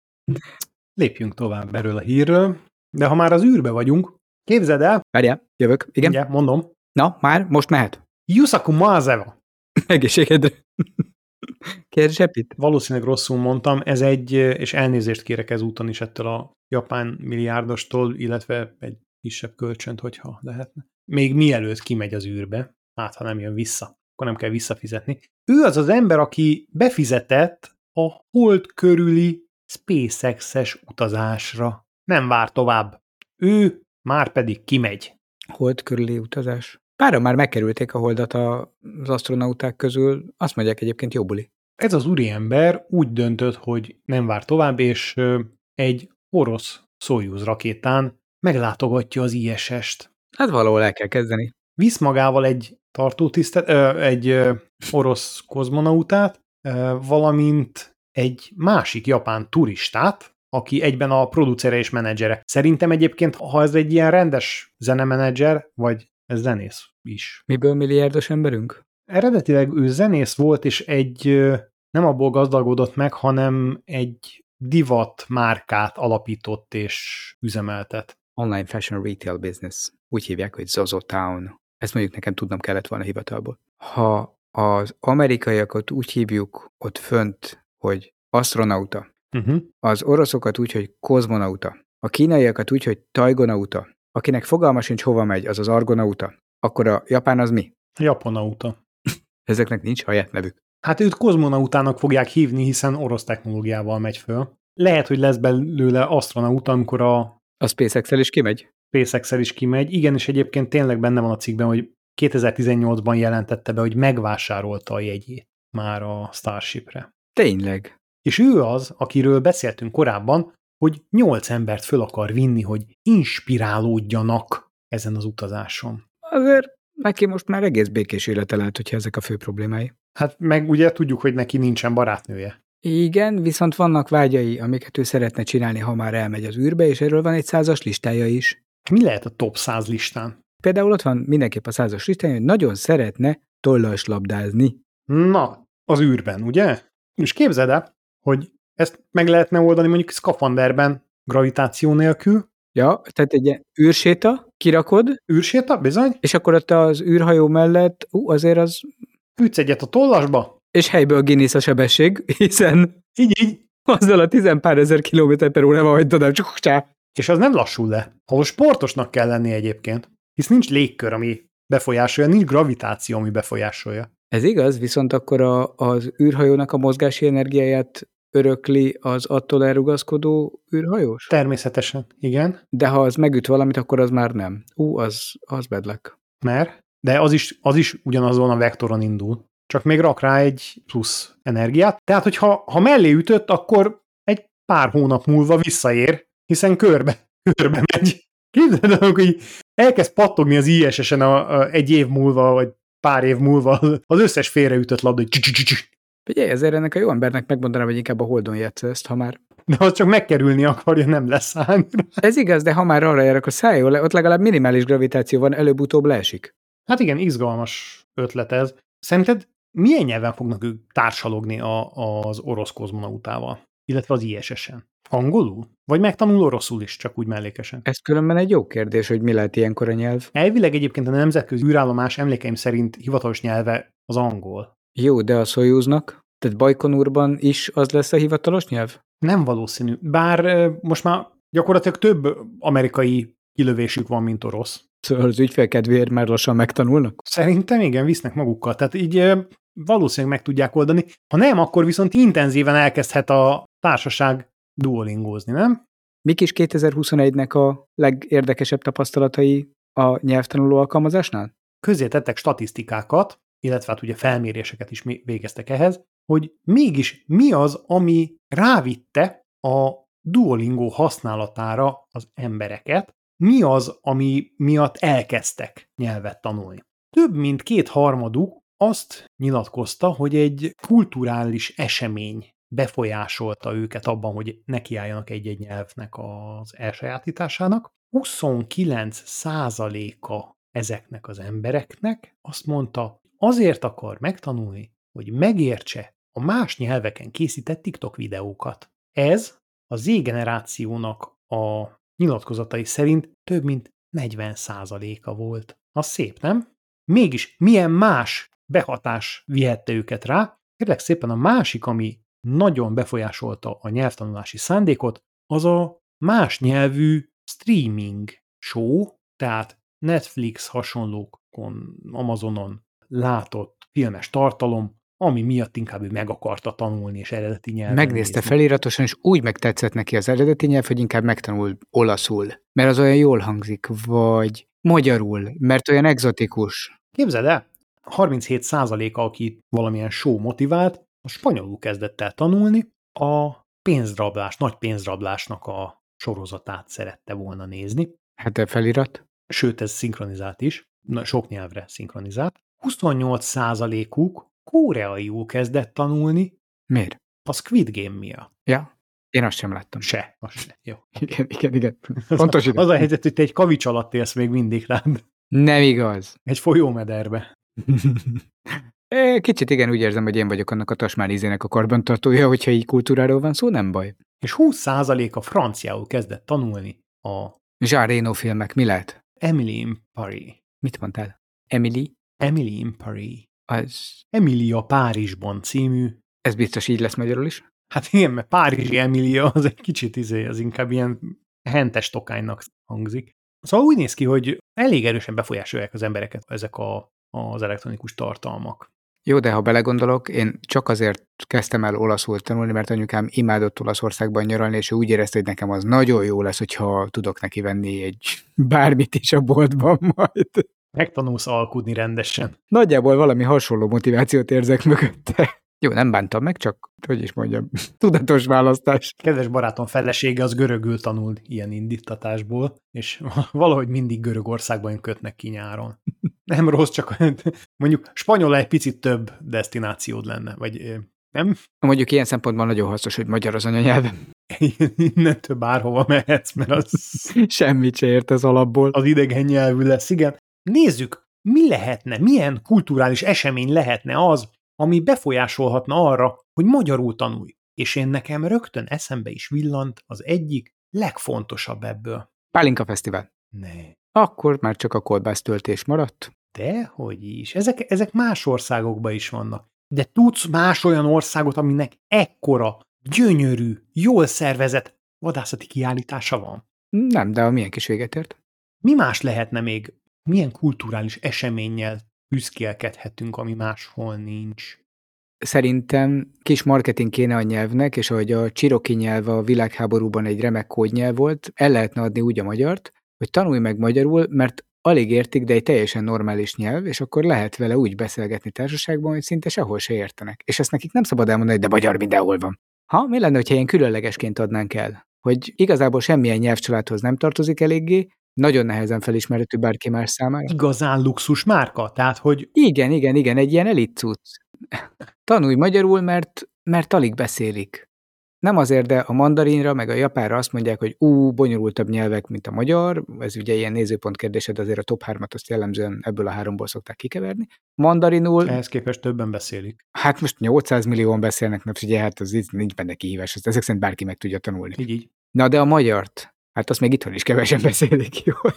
Speaker 1: Lépjünk tovább erről a hírről, de ha már az űrbe vagyunk, képzeld el.
Speaker 2: Várjál, jövök, igen.
Speaker 1: Ugye, mondom.
Speaker 2: Na, már, most mehet.
Speaker 1: Yusaku Maezawa.
Speaker 2: Egészségedre. Kérdés epit?
Speaker 1: Valószínűleg rosszul mondtam, ez egy, és elnézést kérek ezúton is ettől a japán milliárdostól, illetve egy kisebb kölcsönt, hogyha lehetne. Még mielőtt kimegy az űrbe, hát ha nem jön vissza, akkor nem kell visszafizetni. Ő az az ember, aki befizetett a Hold körüli SpaceX-es utazásra. Nem vár tovább. Ő már pedig kimegy.
Speaker 2: Hold körüli utazás. Páran már megkerülték a Holdat az asztronauták közül, azt mondják egyébként jó buli.
Speaker 1: Ez az úriember úgy döntött, hogy nem vár tovább, és egy orosz Szojuz rakétán meglátogatja az I S S-t.
Speaker 2: Hát valahol el kell kezdeni.
Speaker 1: Visz magával egy tartótisztet, ö, egy ö, orosz kozmonautát, ö, valamint egy másik japán turistát, aki egyben a producere és menedzsere. Szerintem egyébként, ha ez egy ilyen rendes zenemenedzser, vagy ez zenész is.
Speaker 2: Miből milliárdos emberünk?
Speaker 1: Eredetileg ő zenész volt, és egy ö, nem abból gazdagodott meg, hanem egy divat márkát alapított és üzemeltet.
Speaker 2: Online fashion retail business. Úgy hívják, hogy Zozo Town. Ezt mondjuk nekem tudnom kellett volna hivatalból. Ha az amerikaiakat úgy hívjuk ott fönt, hogy asztronauta,
Speaker 1: Uh-huh.
Speaker 2: az oroszokat úgy, hogy kozmonauta, a kínaiakat úgy, hogy tajgonauta, akinek fogalma sincs hova megy, az az argonauta, akkor a japán az mi?
Speaker 1: Japonauta.
Speaker 2: Ezeknek nincs saját nevük.
Speaker 1: Hát őt kozmonautának fogják hívni, hiszen orosz technológiával megy föl. Lehet, hogy lesz belőle asztronauta, amikor a
Speaker 2: A SpaceX-el is kimegy?
Speaker 1: SpaceX-el is kimegy. Igen, és egyébként tényleg benne van a cikkben, hogy kétezer-tizennyolcban jelentette be, hogy megvásárolta a jegyét már a Starshipre.
Speaker 2: Tényleg.
Speaker 1: És ő az, akiről beszéltünk korábban, hogy nyolc embert föl akar vinni, hogy inspirálódjanak ezen az utazáson.
Speaker 2: Azért neki most már egész békés élete lehet, hogyha ezek a fő problémái.
Speaker 1: Hát meg ugye tudjuk, hogy neki nincsen barátnője.
Speaker 2: Igen, viszont vannak vágyai, amiket ő szeretne csinálni, ha már elmegy az űrbe, és erről van egy százas listája is.
Speaker 1: Mi lehet a top száz listán?
Speaker 2: Például ott van mindenképp a százas listája, hogy nagyon szeretne tollas labdázni.
Speaker 1: Na, az űrben, ugye? És képzeld el, hogy ezt meg lehetne oldani mondjuk szkafanderben, gravitáció nélkül.
Speaker 2: Ja, tehát egy ilyen űrséta, kirakod,
Speaker 1: Űrséta, bizony.
Speaker 2: és akkor ott az űrhajó mellett, ú, azért az...
Speaker 1: Ütsz egyet a tollasba.
Speaker 2: És helyből Guinness a sebesség, hiszen
Speaker 1: Így, így.
Speaker 2: azzal a tizenpár ezer kilométer per órával hagyd oda, csak csá.
Speaker 1: És az nem lassul le. Ahol sportosnak kell lenni egyébként. Hisz nincs légkör, ami befolyásolja, nincs gravitáció, ami befolyásolja.
Speaker 2: Ez igaz, viszont akkor a, az űrhajónak a mozgási energiáját örökli az attól elrugaszkodó űrhajós?
Speaker 1: Természetesen, igen.
Speaker 2: De ha az megüt valamit, akkor az már nem. Ú, az, az bedlek.
Speaker 1: Mert, de az is, az is ugyanazon a vektoron indul. Csak még rak rá egy plusz energiát. Tehát, hogyha ha mellé ütött, akkor egy pár hónap múlva visszaér, hiszen körbe, körbe megy. Képzeld el, hogy elkezd pattogni az I S S-en a, a, egy év múlva, vagy pár év múlva az összes félreütött labda, hogy
Speaker 2: Figyelj, ezért ennek a jó embernek megmondanám, hogy inkább a Holdon játssza ezt, ha már...
Speaker 1: De az csak megkerülni akarja, nem leszállni.
Speaker 2: Ez igaz, de ha már arra jár, akkor szálljon le, ott legalább minimális gravitáció van, előbb-utóbb leesik.
Speaker 1: Hát igen, izgalmas ötlet ez. Szerinted milyen nyelven fognak ők társalogni a, az orosz kozmonautával? Illetve az I S S-en? Angolul? Vagy megtanul oroszul is, csak úgy mellékesen?
Speaker 2: Ez különben egy jó kérdés, hogy mi lehet ilyenkor a nyelv.
Speaker 1: Elvileg egyébként a nemzetközi űrállomás emlékeim szerint hivatalos nyelve az angol.
Speaker 2: Jó, de a Szojuznak? Tehát Bajkonurban is az lesz a hivatalos nyelv?
Speaker 1: Nem valószínű. Bár most már gyakorlatilag több amerikai kilövésük van, mint orosz.
Speaker 2: Szóval az ügyfél kedvéért már lassan megtanulnak?
Speaker 1: Szerintem igen, visznek magukkal. Tehát így valószínűleg meg tudják oldani. Ha nem, akkor viszont intenzíven elkezdhet a társaság duolingózni, nem?
Speaker 2: Mik is kétezer-huszonegynek a legérdekesebb tapasztalatai a nyelvtanuló alkalmazásnál?
Speaker 1: Közzé tettek statisztikákat, illetve hát ugye felméréseket is végeztek ehhez, hogy mégis mi az, ami rávitte a Duolingo használatára az embereket, mi az, ami miatt elkezdtek nyelvet tanulni. Több mint kétharmaduk azt nyilatkozta, hogy egy kulturális esemény befolyásolta őket abban, hogy nekiálljanak egy-egy nyelvnek az elsajátításának. huszonkilenc százaléka ezeknek az embereknek azt mondta, azért akar megtanulni, hogy megértse a más nyelveken készített TikTok videókat. Ez a Z-generációnak a nyilatkozatai szerint több mint negyven százaléka volt. Az szép, nem? Mégis milyen más behatás vihette őket rá? Kérlek szépen a másik, ami nagyon befolyásolta a nyelvtanulási szándékot, az a más nyelvű streaming show, tehát Netflix hasonlókon, Amazonon látott filmes tartalom, ami miatt inkább ő meg akarta tanulni, és eredeti nyelven
Speaker 2: Megnézte
Speaker 1: nézni.
Speaker 2: feliratosan, és úgy megtetszett neki az eredeti nyelv, hogy inkább megtanul olaszul, mert az olyan jól hangzik, vagy magyarul, mert olyan egzotikus.
Speaker 1: Képzeld el, harminchét százaléka, aki valamilyen show motivált, a spanyolul kezdett el tanulni, a pénzrablás, nagy pénzrablásnak a sorozatát szerette volna nézni.
Speaker 2: Hát a felirat?
Speaker 1: Sőt, ez szinkronizált is, na, sok nyelvre szinkronizált. huszonnyolc százalékuk koreaiul kezdett tanulni.
Speaker 2: Miért?
Speaker 1: A Squid Game miatt.
Speaker 2: Ja, én azt sem láttam.
Speaker 1: Se, az se. Jó.
Speaker 2: Igen, igen, igen.
Speaker 1: Pontos az, az a helyzet, hogy te egy kavics alatt élsz még mindig rád.
Speaker 2: Nem igaz.
Speaker 1: Egy folyómederbe.
Speaker 2: Kicsit igen, úgy érzem, hogy én vagyok annak a tasmán ízének a karbantartója, hogyha így kultúráról van szó, nem baj.
Speaker 1: És húsz százalék a franciául kezdett tanulni a
Speaker 2: Jean Reno filmek, mi lehet?
Speaker 1: Emily in Paris.
Speaker 2: Mit mondtál? Emily?
Speaker 1: Emily in Paris.
Speaker 2: Az...
Speaker 1: Emilia Párizsban című.
Speaker 2: Ez biztos így lesz magyarul is?
Speaker 1: Hát igen, mert Párizsi Emilia az egy kicsit izé, az inkább ilyen hentes tokánynak hangzik. Szóval úgy néz ki, hogy elég erősen befolyásolják az embereket ezek a, az elektronikus tartalmak.
Speaker 2: Jó, de ha belegondolok, én csak azért kezdtem el olaszul tanulni, mert anyukám imádott Olaszországban nyaralni, és ő úgy érezte, hogy nekem az nagyon jó lesz, hogyha tudok neki venni egy bármit is a boltban majd.
Speaker 1: Megtanulsz alkudni rendesen.
Speaker 2: Nagyjából valami hasonló motivációt érzek mögötte. Jó, nem bántam meg, csak, hogy is mondjam, tudatos választás.
Speaker 1: Kedves barátom felesége az görögül tanult ilyen indítatásból, és valahogy mindig Görögországban kötnek ki nyáron. Nem rossz, csak mondjuk spanyol egy picit több desztinációd lenne, vagy nem?
Speaker 2: Mondjuk ilyen szempontból nagyon hasznos, hogy magyar az anyanyelv.
Speaker 1: Innentől bárhova mehetsz, mert az...
Speaker 2: Semmit se ért az alapból.
Speaker 1: Az idegen nyelvű lesz, igen. Nézzük, mi lehetne, milyen kulturális esemény lehetne az, ami befolyásolhatna arra, hogy magyarul tanulj. És én nekem rögtön eszembe is villant az egyik legfontosabb ebből.
Speaker 2: Pálinka Fesztivál.
Speaker 1: Ne.
Speaker 2: Akkor már csak a kolbásztöltés maradt.
Speaker 1: Dehogy is. Ezek, ezek más országokban is vannak. De tudsz más olyan országot, aminek ekkora, gyönyörű, jól szervezett vadászati kiállítása van?
Speaker 2: Nem, de a milyen kis véget ért.
Speaker 1: Mi más lehetne még? Milyen kulturális eseménnyel büszkélkedhetünk, ami máshol nincs?
Speaker 2: Szerintem kis marketing kéne a nyelvnek, és ahogy a csiroki nyelv a világháborúban egy remek kódnyelv volt, el lehetne adni úgy a magyart, hogy tanulj meg magyarul, mert alig értik, de egy teljesen normális nyelv, és akkor lehet vele úgy beszélgetni társaságban, hogy szinte sehol se értenek. És ezt nekik nem szabad elmondani, hogy de magyar mindenhol van. Ha, mi lenne, hogyha ilyen különlegesként adnánk el? Hogy igazából semmilyen nyelvcsaládhoz nem tartozik eléggé, nagyon nehezen felismerhető bárki más számára.
Speaker 1: Igazán luxus márka, tehát hogy...
Speaker 2: Igen, igen, igen, egy ilyen elit cucc. Tanulj magyarul, mert, mert alig beszélik. Nem azért, de a mandarinra, meg a japánra azt mondják, hogy ú, bonyolultabb nyelvek, mint a magyar, ez ugye ilyen nézőpont kérdésed, azért a top hármat azt jellemzően ebből a háromból szokták kikeverni. Mandarinul...
Speaker 1: Ehhez képest többen beszélik.
Speaker 2: Hát most nyolcszáz millióan beszélnek, mert ugye hát az nincs benne kihívás, ezt ezek szerint bárki meg tudja tanulni.
Speaker 1: Így, így.
Speaker 2: Na de a magyart, hát azt még itthon is kevesen beszélik jól.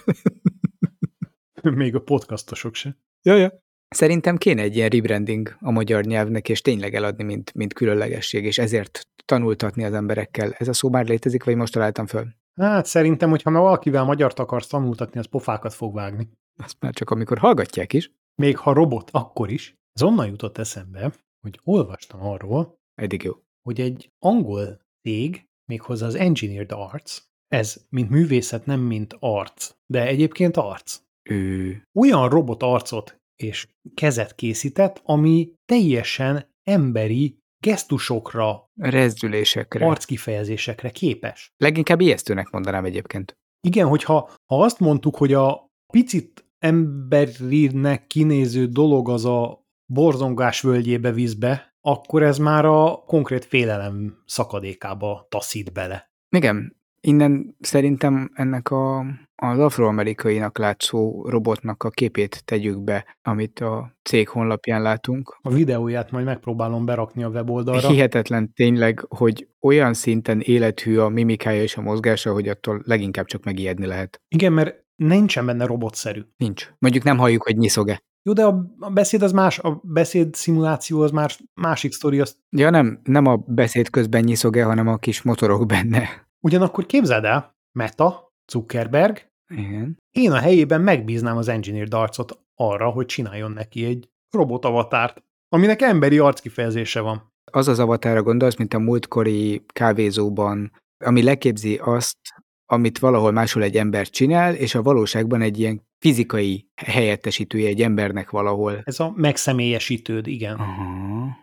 Speaker 1: Még a podcastosok se.
Speaker 2: Ja, ja. Szerintem kéne egy ilyen rebranding a magyar nyelvnek, és tényleg eladni, mint, mint különlegesség, és ezért tanultatni az emberekkel. Ez a szó már létezik, vagy most találtam föl?
Speaker 1: Hát szerintem, hogyha már valakivel magyart akarsz tanultatni, az pofákat fog vágni.
Speaker 2: Azt már csak amikor hallgatják is.
Speaker 1: Még ha robot, akkor is. Ez onnan jutott eszembe, hogy olvastam arról,
Speaker 2: Eddig jó.
Speaker 1: hogy egy angol cég, méghozzá az Engineered Arts, ez mint művészet, nem mint arc, de egyébként arc.
Speaker 2: Ő...
Speaker 1: Olyan robot arcot és kezet készített, ami teljesen emberi gesztusokra,
Speaker 2: rezdülésekre,
Speaker 1: arckifejezésekre képes.
Speaker 2: Leginkább ijesztőnek mondanám egyébként.
Speaker 1: Igen, hogyha ha azt mondtuk, hogy a picit emberinek kinéző dolog az a borzongás völgyébe visz be, akkor ez már a konkrét félelem szakadékába taszít bele.
Speaker 2: Igen, innen szerintem ennek a, az afroamerikainak látszó robotnak a képét tegyük be, amit a cég honlapján látunk.
Speaker 1: A videóját majd megpróbálom berakni a weboldalra.
Speaker 2: Hihetetlen tényleg, hogy olyan szinten élethű a mimikája és a mozgása, hogy attól leginkább csak megijedni lehet.
Speaker 1: Igen, mert nincsen benne robotszerű.
Speaker 2: Nincs. Mondjuk nem halljuk, hogy nyiszog-e.
Speaker 1: Jó, de a beszéd az más, a beszéd szimuláció az más, másik sztori. Azt...
Speaker 2: Ja, nem, nem a beszéd közben nyiszog-e, hanem a kis motorok benne.
Speaker 1: Ugyanakkor képzeld el, Meta, Zuckerberg,
Speaker 2: igen.
Speaker 1: Én a helyében megbíznám az Engineered Arcot arra, hogy csináljon neki egy robotavatárt, aminek emberi arckifejezése van.
Speaker 2: Az az avatára gondolsz, mint a múltkori kávézóban, ami leképzi azt, amit valahol máshol egy ember csinál, és a valóságban egy ilyen fizikai helyettesítője egy embernek valahol.
Speaker 1: Ez a megszemélyesítőd, igen.
Speaker 2: Aha.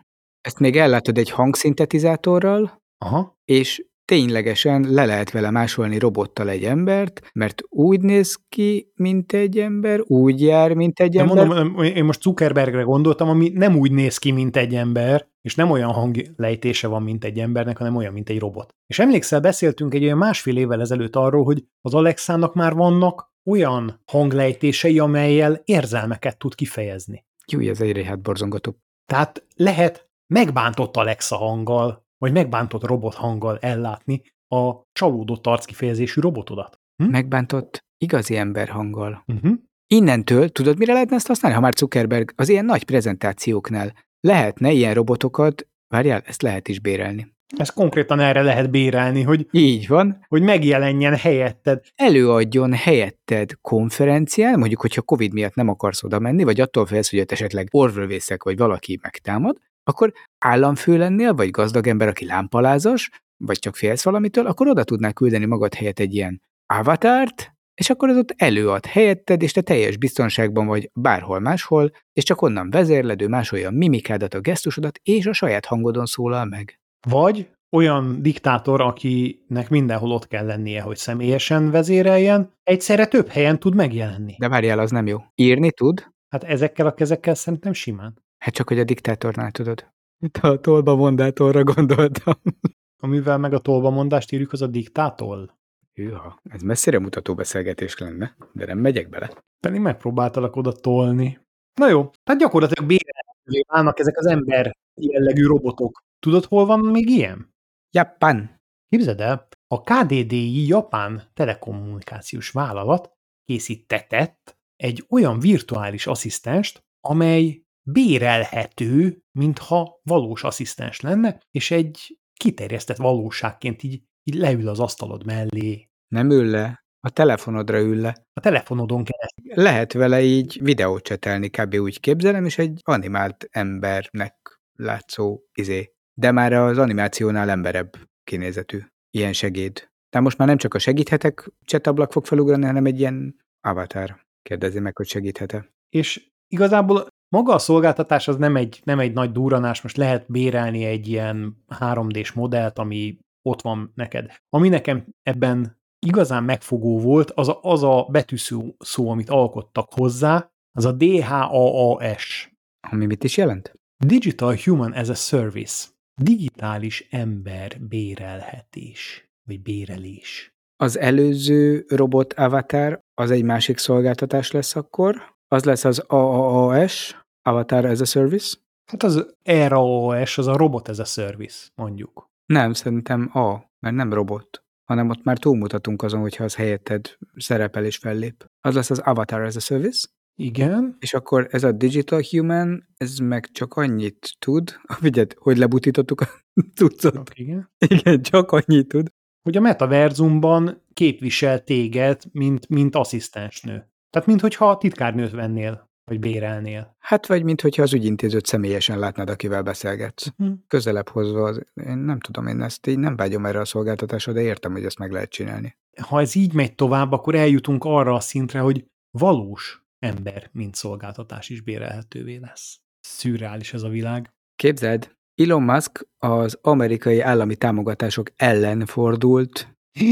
Speaker 2: Ezt még ellátod egy hangszintetizátorral,
Speaker 1: Aha.
Speaker 2: és ténylegesen le lehet vele másolni robottal egy embert, mert úgy néz ki, mint egy ember, úgy jár, mint egy
Speaker 1: De
Speaker 2: ember.
Speaker 1: mondom, én most Zuckerbergre gondoltam, ami nem úgy néz ki, mint egy ember, és nem olyan hanglejtése van, mint egy embernek, hanem olyan, mint egy robot. És emlékszel, beszéltünk egy olyan másfél évvel ezelőtt arról, hogy az Alexának már vannak olyan hanglejtései, amellyel érzelmeket tud kifejezni.
Speaker 2: Jó, ez egyre hát borzongató.
Speaker 1: Tehát lehet megbántott Alexa hanggal, vagy megbántott robot hanggal ellátni a csalódott arckifejezésű robotodat. Hm?
Speaker 2: Megbántott igazi ember hanggal.
Speaker 1: Uh-huh.
Speaker 2: Innentől tudod, mire lehetne ezt használni? Ha már Zuckerberg az ilyen nagy prezentációknál lehetne ilyen robotokat, várjál, ezt lehet is bérelni.
Speaker 1: Ez konkrétan erre lehet bérelni, hogy,
Speaker 2: Így van.
Speaker 1: hogy megjelenjen helyetted.
Speaker 2: Előadjon helyetted konferencián, mondjuk, hogyha Covid miatt nem akarsz oda menni, vagy attól félsz, hogy ott esetleg orvölvészek, vagy valaki megtámad, akkor államfő lennél, vagy gazdag ember, aki lámpalázas, vagy csak félsz valamitől, akkor oda tudnál küldeni magad helyett egy ilyen avatárt, és akkor az ott előad helyetted, és te teljes biztonságban vagy bárhol máshol, és csak onnan vezérled, ő másolja a mimikádat, a gesztusodat, és a saját hangodon szólal meg.
Speaker 1: Vagy olyan diktátor, akinek mindenhol ott kell lennie, hogy személyesen vezéreljen, egyszerre több helyen tud megjelenni.
Speaker 2: De várjál, az nem jó. Írni tud?
Speaker 1: Hát ezekkel a kezekkel szerintem simán.
Speaker 2: Hát csak, hogy a diktátornál tudod. Itt a tolba mondátorra gondoltam.
Speaker 1: Amivel meg a tolvamondást írjuk, az a diktátor.
Speaker 2: Hűha, ez messzire mutató beszélgetés lenne, de nem megyek bele.
Speaker 1: Pedig megpróbáltalak oda tolni. Na jó, tehát gyakorlatilag bérelhetővé válnak ezek az ember jellegű robotok. Tudod, hol van még ilyen?
Speaker 2: Japán.
Speaker 1: Képzeld el, a ká dé dé i japán telekommunikációs vállalat készítetett egy olyan virtuális asszisztenst, amely bérelhető, mintha valós asszisztens lenne, és egy kiterjesztett valóságként így, így leül az asztalod mellé.
Speaker 2: Nem ül le, a telefonodra ül le.
Speaker 1: A telefonodon keresztül.
Speaker 2: Lehet vele így videót csetelni, kb. Úgy képzelem, és egy animált embernek látszó izé. De már az animációnál emberebb kinézetű. Ilyen segéd. Tehát most már nem csak a segíthetek csetablak fog felugrani, hanem egy ilyen avatar. Kérdezi meg, hogy segíthet-e.
Speaker 1: És igazából maga a szolgáltatás az nem egy, nem egy nagy durranás, most lehet bérelni egy ilyen három dés modellt, ami ott van neked. Ami nekem ebben igazán megfogó volt, az a, az a betűszó szó, amit alkottak hozzá, az a dé há á á es.
Speaker 2: Ami mit is jelent?
Speaker 1: Digital Human as a Service. Digitális ember bérelhetés, vagy bérelés.
Speaker 2: Az előző robot avatar az egy másik szolgáltatás lesz akkor. Az lesz az á á á es, Avatar as a Service.
Speaker 1: Hát az er á á es, az a Robot as a Service, mondjuk.
Speaker 2: Nem, szerintem A, mert nem robot, hanem ott már túlmutatunk azon, hogyha az helyetted szerepel és fellép. Az lesz az Avatar as a Service.
Speaker 1: Igen.
Speaker 2: És akkor ez a Digital Human, ez meg csak annyit tud, figyeld, hogy lebutítottuk a cuccot.
Speaker 1: Igen.
Speaker 2: Igen, csak annyit tud.
Speaker 1: Hogy a metaverzumban képvisel téged, mint, mint asszisztensnő. Tehát, minthogyha titkárnőt vennél, vagy bérelnél.
Speaker 2: Hát vagy minthogyha az ügyintézőt személyesen látnád, akivel beszélgetsz.
Speaker 1: Uh-huh.
Speaker 2: Közelebb hozva, az, én nem tudom, én ezt így nem vágyom erre a szolgáltatásra, de értem, hogy ezt meg lehet csinálni.
Speaker 1: Ha ez így megy tovább, akkor eljutunk arra a szintre, hogy valós ember, mint szolgáltatás is bérelhetővé lesz. Szürreális ez a világ.
Speaker 2: Képzeld, Elon Musk az amerikai állami támogatások ellen fordult.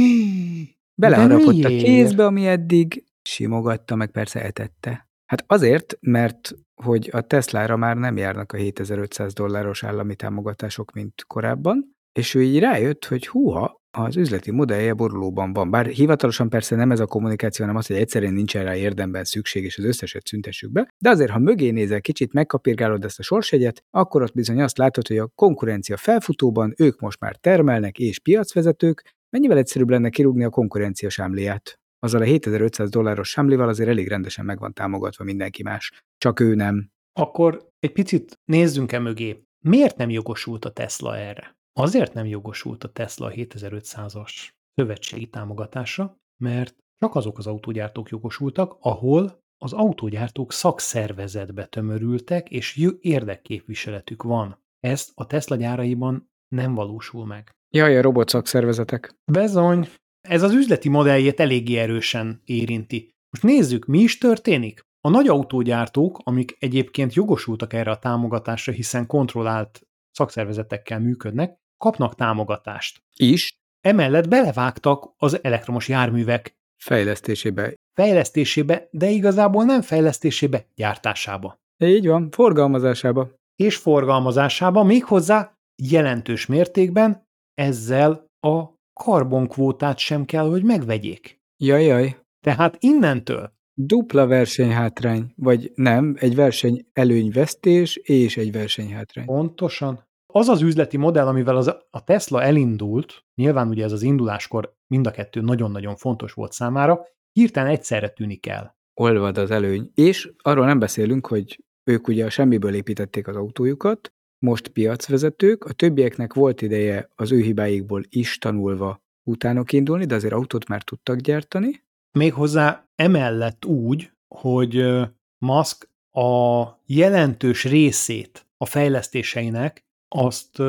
Speaker 2: Beleharapott a kézbe, ami eddig simogatta, meg persze etette. Hát azért, mert hogy a Teslára már nem járnak a hétezer-ötszáz dolláros állami támogatások, mint korábban, és ő így rájött, hogy húha, az üzleti modellje borulóban van. Bár hivatalosan persze nem ez a kommunikáció, hanem az, hogy egyszerűen nincsen rá érdemben szükség, és az összeset szüntessük be, de azért, ha mögé nézel, kicsit megkapirgálod ezt a sorsjegyet, akkor ott bizony azt látod, hogy a konkurencia felfutóban, ők most már termelnek és piacvezetők, mennyivel egyszerűbb lenne kirúgni a konkurencia sámliát. Azzal a hétezer-ötszáz dolláros sámlival azért elég rendesen meg van támogatva mindenki más. Csak ő nem.
Speaker 1: Akkor egy picit nézzünk-e mögé. Miért nem jogosult a Tesla erre? Azért nem jogosult a Tesla a hétezer-ötszázas szövetségi támogatásra, mert csak azok az autógyártók jogosultak, ahol az autógyártók szakszervezetbe tömörültek, és érdekképviseletük van. Ezt a Tesla gyáraiban nem valósul meg.
Speaker 2: Jaj, a robot szakszervezetek.
Speaker 1: Bezony, ez az üzleti modelljét eléggé erősen érinti. Most nézzük, mi is történik. A nagy autógyártók, amik egyébként jogosultak erre a támogatásra, hiszen kontrollált szakszervezetekkel működnek, kapnak támogatást.
Speaker 2: Is?
Speaker 1: Emellett belevágtak az elektromos járművek
Speaker 2: fejlesztésébe.
Speaker 1: Fejlesztésébe, de igazából nem fejlesztésébe, gyártásába.
Speaker 2: Így van, forgalmazásába.
Speaker 1: És forgalmazásába, méghozzá jelentős mértékben ezzel a karbonkvótát sem kell, hogy megvegyék.
Speaker 2: Jajjaj.
Speaker 1: Tehát innentől
Speaker 2: dupla versenyhátrány, vagy nem, egy verseny előnyvesztés és egy versenyhátrány.
Speaker 1: Pontosan. Az az üzleti modell, amivel az, a Tesla elindult, nyilván ugye ez az induláskor mind a kettő nagyon-nagyon fontos volt számára, hirtelen egyszerre tűnik el.
Speaker 2: Olvad az előny. És arról nem beszélünk, hogy ők ugye a semmiből építették az autójukat, most piacvezetők, a többieknek volt ideje az ő hibáikból is tanulva utánok indulni, de azért autót már tudtak gyártani.
Speaker 1: Méghozzá emellett úgy, hogy Musk a jelentős részét a fejlesztéseinek azt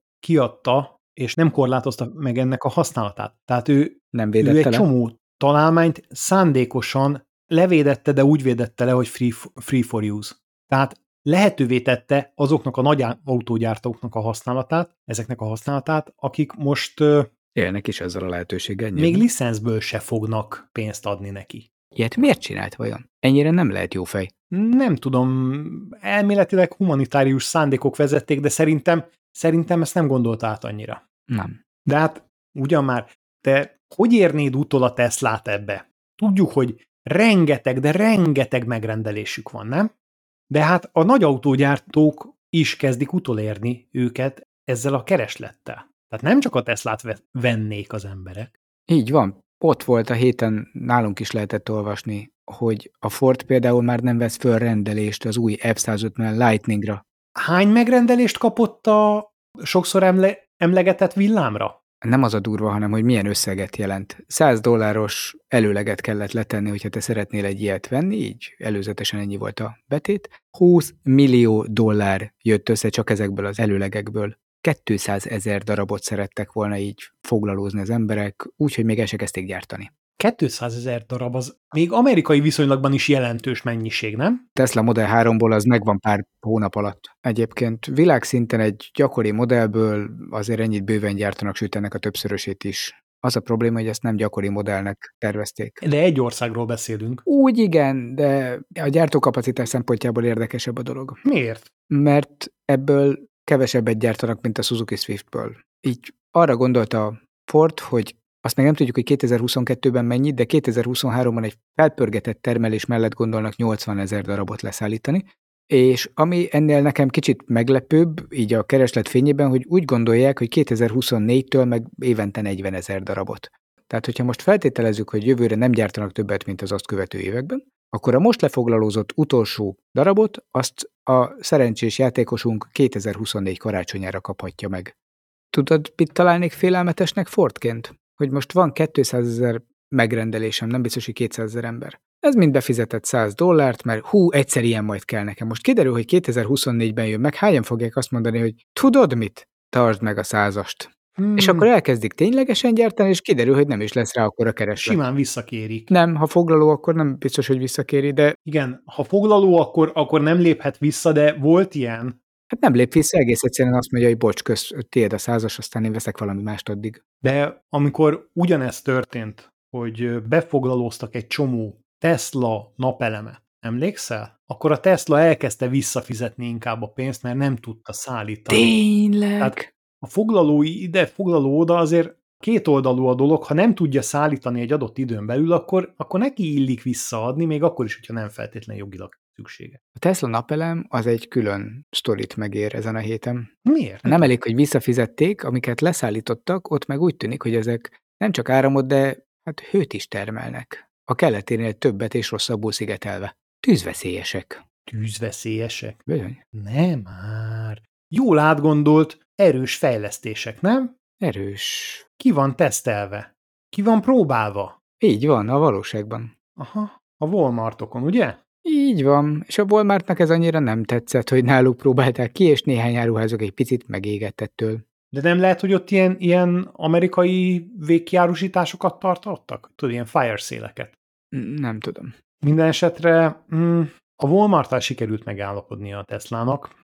Speaker 1: kiadta, és nem korlátozta meg ennek a használatát. Tehát ő,
Speaker 2: nem
Speaker 1: ő egy
Speaker 2: le.
Speaker 1: csomó találmányt szándékosan levédette, de úgy védette le, hogy free, free for use. Tehát lehetővé tette azoknak a nagy autógyártóknak a használatát, ezeknek a használatát, akik most
Speaker 2: élnek is ezzel a lehetőséggel.
Speaker 1: Még licenszből se fognak pénzt adni neki.
Speaker 2: Ilyet miért csinált vajon? Ennyire nem lehet jó fej.
Speaker 1: Nem tudom, elméletileg humanitárius szándékok vezették, de szerintem, szerintem ezt nem gondolt át annyira.
Speaker 2: Nem.
Speaker 1: De hát ugyan már, te hogy érnéd utol a Teslát ebbe? Tudjuk, hogy rengeteg, de rengeteg megrendelésük van, nem? De hát a nagy autógyártók is kezdik utolérni őket ezzel a kereslettel. Tehát nem csak a Teslát vennék az emberek.
Speaker 2: Így van. Ott volt a héten, nálunk is lehetett olvasni, hogy a Ford például már nem vesz föl rendelést az új F száz ötven Lightningra.
Speaker 1: Hány megrendelést kapott a sokszor emle- emlegetett villámra?
Speaker 2: Nem az a durva, hanem hogy milyen összeget jelent. száz dolláros előleget kellett letenni, hogyha te szeretnél egy ilyet venni, így előzetesen ennyi volt a betét. húsz millió dollár jött össze csak ezekből az előlegekből. kétszázezer darabot szerettek volna így foglalózni az emberek, úgyhogy még el se kezdték gyártani.
Speaker 1: kétszázezer darab az még amerikai viszonylatban is jelentős mennyiség, nem?
Speaker 2: Tesla Model háromból az megvan pár hónap alatt. Egyébként világszinten egy gyakori modellből azért ennyit bőven gyártanak, sőt ennek a többszörösét is. Az a probléma, hogy ezt nem gyakori modellnek tervezték.
Speaker 1: De egy országról beszélünk.
Speaker 2: Úgy igen, de a gyártókapacitás szempontjából érdekesebb a dolog.
Speaker 1: Miért?
Speaker 2: Mert ebből kevesebbet gyártanak, mint a Suzuki Swiftből. Így arra gondolta Ford, hogy azt még nem tudjuk, hogy kétezer-huszonkettőben mennyit, de kétezer-huszonháromban egy felpörgetett termelés mellett gondolnak nyolcvanezer darabot leszállítani, és ami ennél nekem kicsit meglepőbb, így a kereslet fényében, hogy úgy gondolják, hogy kétezer-huszonnégytől meg évente negyvenezer darabot. Tehát, hogyha most feltételezzük, hogy jövőre nem gyártanak többet, mint az azt követő években, akkor a most lefoglalózott utolsó darabot azt a szerencsés játékosunk kétezer-huszonnégy karácsonyára kaphatja meg. Tudod, mit találnék félelmetesnek Fordként? Hogy most van kétszázezer megrendelésem, nem biztos, hogy kétszázezer ember. Ez mind befizetett száz dollárt, mert hú, egyszer ilyen majd kell nekem. Most kiderül, hogy kétezer-huszonnégyben jön meg, hányan fogják azt mondani, hogy tudod mit? Tartsd meg a százast. Hmm. És akkor elkezdik ténylegesen gyártani, és kiderül, hogy nem is lesz rá akkor a kereslet.
Speaker 1: Simán visszakérik.
Speaker 2: Nem, ha foglaló, akkor nem biztos, hogy visszakéri, de...
Speaker 1: Igen, ha foglaló, akkor, akkor nem léphet vissza, de volt ilyen.
Speaker 2: Hát nem lép vissza, egész egyszerűen azt mondja, hogy bocs, kösz, tiéd a százas, aztán én veszek valami mást addig.
Speaker 1: De amikor ugyanezt történt, hogy befoglalóztak egy csomó Tesla napelemet, emlékszel? Akkor a Tesla elkezdte visszafizetni inkább a pénzt, mert nem tudta szállítani.
Speaker 2: Tényleg?
Speaker 1: Tehát a foglalói ide, foglaló oda azért kétoldalú a dolog, ha nem tudja szállítani egy adott időn belül, akkor, akkor neki illik visszaadni, még akkor is, hogyha nem feltétlenül jogilag szüksége.
Speaker 2: A Tesla napelem az egy külön sztorit megér ezen a héten.
Speaker 1: Miért?
Speaker 2: Nem elég, hogy visszafizették, amiket leszállítottak, ott meg úgy tűnik, hogy ezek nem csak áramot, de hát hőt is termelnek. A keleténél többet és rosszabbul szigetelve. Tűzveszélyesek.
Speaker 1: Tűzveszélyesek?
Speaker 2: Bizony.
Speaker 1: Nem már. Jól átgondolt, erős fejlesztések, nem?
Speaker 2: Erős.
Speaker 1: Ki van tesztelve? Ki van próbálva?
Speaker 2: Így van, a valóságban.
Speaker 1: Aha, a Walmartokon, ugye?
Speaker 2: Így van, és a Walmartnak ez annyira nem tetszett, hogy náluk próbálták ki, és néhány áruházak egy picit megégett ettől.
Speaker 1: De nem lehet, hogy ott ilyen, ilyen amerikai végkiárusításokat tartottak? Tudod, ilyen fire sale-eket?
Speaker 2: Nem tudom.
Speaker 1: Minden esetre mm, a Walmarttal sikerült megállapodnia a Teslának,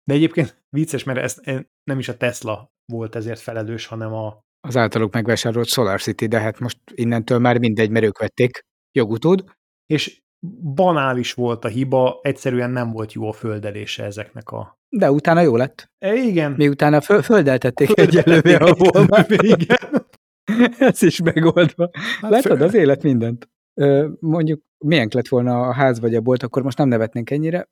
Speaker 1: De egyébként vicces, mert ez nem is a Tesla volt ezért felelős, hanem a...
Speaker 2: Az általuk megvásárolt SolarCity, de hát most innentől már mindegy, mert ők vették jogutód.
Speaker 1: És banális volt a hiba, egyszerűen nem volt jó a földelése ezeknek a...
Speaker 2: De utána jó lett.
Speaker 1: E, igen.
Speaker 2: Miután a föl- földeltették egyelőre, ahol már
Speaker 1: igen.
Speaker 2: ez is megoldva.
Speaker 1: Hát
Speaker 2: Látod,
Speaker 1: föl...
Speaker 2: az élet mindent. Ö, mondjuk, milyen lett volna a ház vagy a bolt, akkor most nem nevetnénk ennyire.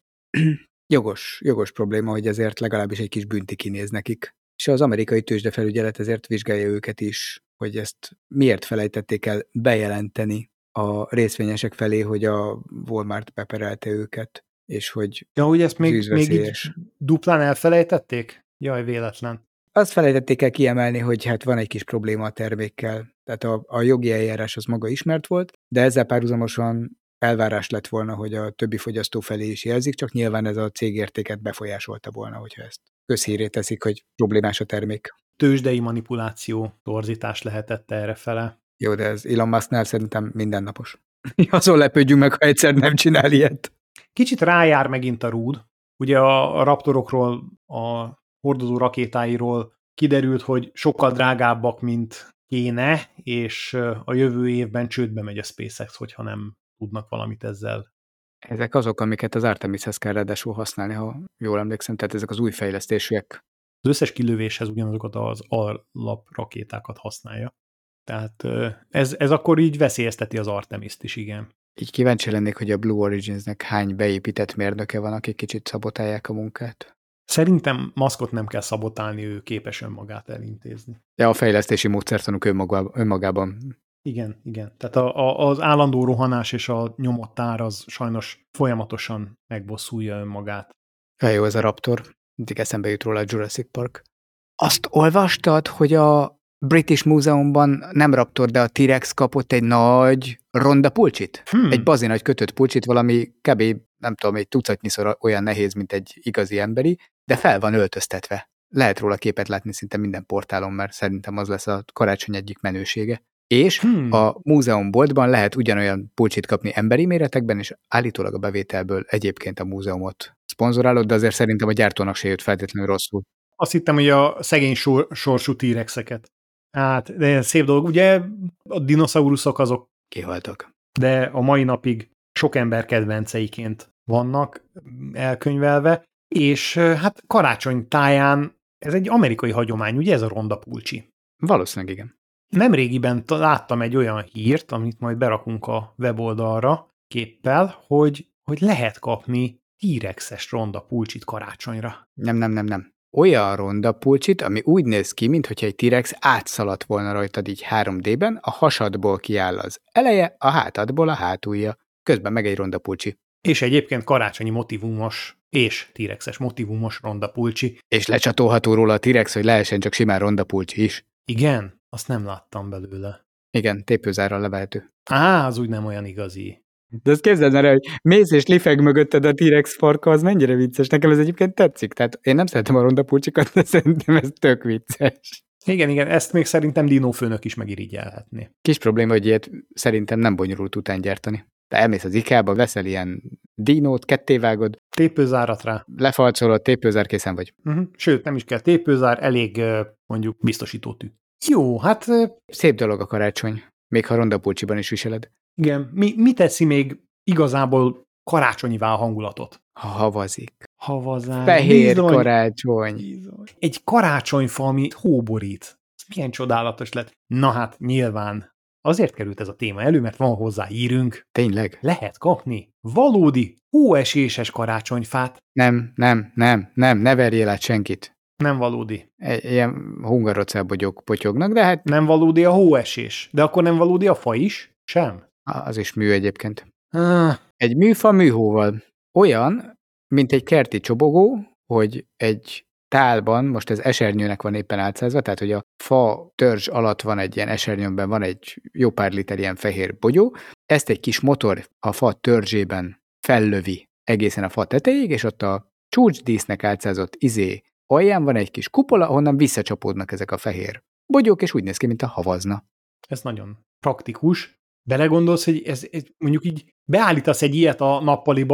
Speaker 2: jogos, jogos probléma, hogy ezért legalábbis egy kis bünti kinéz nekik. És az amerikai tőzsdefelügyelet ezért vizsgálja őket is, hogy ezt miért felejtették el bejelenteni a részvényesek felé, hogy a Walmart beperelte őket, és hogy
Speaker 1: ja, hogy ezt még, még így duplán elfelejtették? Jaj, véletlen.
Speaker 2: Azt felejtették el kiemelni, hogy hát van egy kis probléma a termékkel. Tehát a, a jogi eljárás az maga ismert volt, de ezzel párhuzamosan elvárás lett volna, hogy a többi fogyasztó felé is jelzik, csak nyilván ez a cégértéket befolyásolta volna, hogyha ezt közhírré teszik, hogy problémás a termék.
Speaker 1: Tőzsdei manipuláció, torzítás lehetett errefele.
Speaker 2: Jó, de ez Elon Musknál szerintem mindennapos. Azon lepődjünk meg, ha egyszer nem csinál ilyet.
Speaker 1: Kicsit rájár megint a rúd. Ugye a, a Raptorokról, a hordozó rakétáiról kiderült, hogy sokkal drágábbak, mint kéne, és a jövő évben csődbe megy a SpaceX, hogyha nem tudnak valamit ezzel.
Speaker 2: Ezek azok, amiket az Artemishez kell ráadásul használni, ha jól emlékszem, tehát ezek az új fejlesztésűek.
Speaker 1: Az összes kilövéshez ugyanazokat az alaprakétákat használja. Tehát ez, ez akkor így veszélyezteti az Artemist is, igen.
Speaker 2: Így kíváncsi lennék, hogy a Blue Originsnek hány beépített mérnöke van, akik kicsit szabotálják a munkát.
Speaker 1: Szerintem Muskot nem kell szabotálni, ő képes önmagát elintézni.
Speaker 2: Ja, a fejlesztési módszertanuk önmagában. önmagában.
Speaker 1: Igen, igen. Tehát a, a, az állandó rohanás és a nyomott ár az sajnos folyamatosan megbosszulja önmagát.
Speaker 2: Ja, jó, ez a Raptor. Mindig eszembe jut róla a Jurassic Park. Azt olvastad, hogy a British Múzeumban nem Raptor, de a T-Rex kapott egy nagy ronda pulcsit? Hmm. Egy bazi nagy kötött pulcsit, valami kb. Nem tudom, egy tucatnyiszor olyan nehéz, mint egy igazi emberi, de fel van öltöztetve. Lehet róla képet látni szinte minden portálon, mert szerintem az lesz a karácsony egyik menősége. És hmm. a múzeumboltban lehet ugyanolyan pulcsit kapni emberi méretekben, és állítólag a bevételből egyébként a múzeumot szponzorálod, de azért szerintem a gyártónak se jött feltétlenül rosszul.
Speaker 1: Azt hittem, hogy a szegény sor, sorsú T-rexeket. Hát, de szép dolog. Ugye a dinoszauruszok azok
Speaker 2: kihaltak.
Speaker 1: De a mai napig sok ember kedvenceiként vannak elkönyvelve, és hát karácsony táján ez egy amerikai hagyomány, ugye ez a ronda pulcsi?
Speaker 2: Valószínűleg igen.
Speaker 1: Nemrégiben láttam egy olyan hírt, amit majd berakunk a weboldalra képpel, hogy, hogy lehet kapni T-rexes ronda pulcsit karácsonyra.
Speaker 2: Nem, nem, nem, nem. Olyan ronda pulcsit, ami úgy néz ki, mintha egy T-rex átszaladt volna rajtad így három dében, a hasadból kiáll az eleje, a hátadból a hátulja. Közben meg egy ronda pulcsi.
Speaker 1: És egyébként karácsonyi motivumos és T-rexes motivumos ronda pulcsi.
Speaker 2: És lecsatolható róla a T-rex, hogy lehessen csak simán ronda pulcsi is.
Speaker 1: Igen? Azt nem láttam belőle.
Speaker 2: Igen, tépőzárral levehető.
Speaker 1: Á, az úgy nem olyan igazi.
Speaker 2: De azt képzeld el, hogy mész és lifeg mögötted a T-rex farka, az mennyire vicces. Nekem ez egyébként tetszik. Tehát én nem szeretem a ronda pulcsikat, de szerintem ez tök vicces.
Speaker 1: Igen, igen, ezt még szerintem dinófőnök is megirigyelhetné.
Speaker 2: Kis probléma, hogy ilyet szerintem nem bonyolult után gyártani. Te elmész az IKEA-ba, veszel ilyen dinót, kettévágod.
Speaker 1: Tépőzárat rá.
Speaker 2: Lefalcolod, tépőzár, készen vagy.
Speaker 1: Uh-huh. Sőt, nem is kell tépőzár, elég mondjuk biztosítótű. Jó, hát...
Speaker 2: Szép dolog a karácsony, még ha ronda pulcsiban is viseled.
Speaker 1: Igen, mi, mi teszi még igazából karácsonyivá a hangulatot?
Speaker 2: Ha havazik.
Speaker 1: Havazás.
Speaker 2: Fehér bizony, karácsony.
Speaker 1: Bizony. Egy karácsonyfa, ami hóborít. Ez milyen csodálatos lett. Na hát nyilván azért került ez a téma elő, mert van hozzá hírünk.
Speaker 2: Tényleg?
Speaker 1: Lehet kapni valódi hóeséses karácsonyfát.
Speaker 2: Nem, nem, nem, nem, ne verjél át senkit.
Speaker 1: Nem valódi.
Speaker 2: Egy, ilyen hungarocábogyok potyognak, de hát...
Speaker 1: Nem valódi a hóesés. De akkor nem valódi a fa is? Sem?
Speaker 2: Az is mű egyébként.
Speaker 1: Ah.
Speaker 2: Egy műfa műhóval. Olyan, mint egy kerti csobogó, hogy egy tálban, most ez esernyőnek van éppen átszázva, tehát hogy a fa törzs alatt van egy ilyen esernyőben, van egy jó pár liter ilyen fehér bogyó, ezt egy kis motor a fa törzsében fellövi egészen a fa tetejéig, és ott a csúcsdísznek átszázott izé alján van egy kis kupola, ahonnan visszacsapódnak ezek a fehér bogyók, és úgy néz ki, mint a havazna.
Speaker 1: Ez nagyon praktikus. Belegondolsz, hogy ez, ez mondjuk így beállítasz egy ilyet a nappaliba,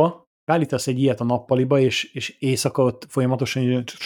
Speaker 1: Beállítasz egy ilyet a nappaliba, és, és éjszaka ott folyamatosan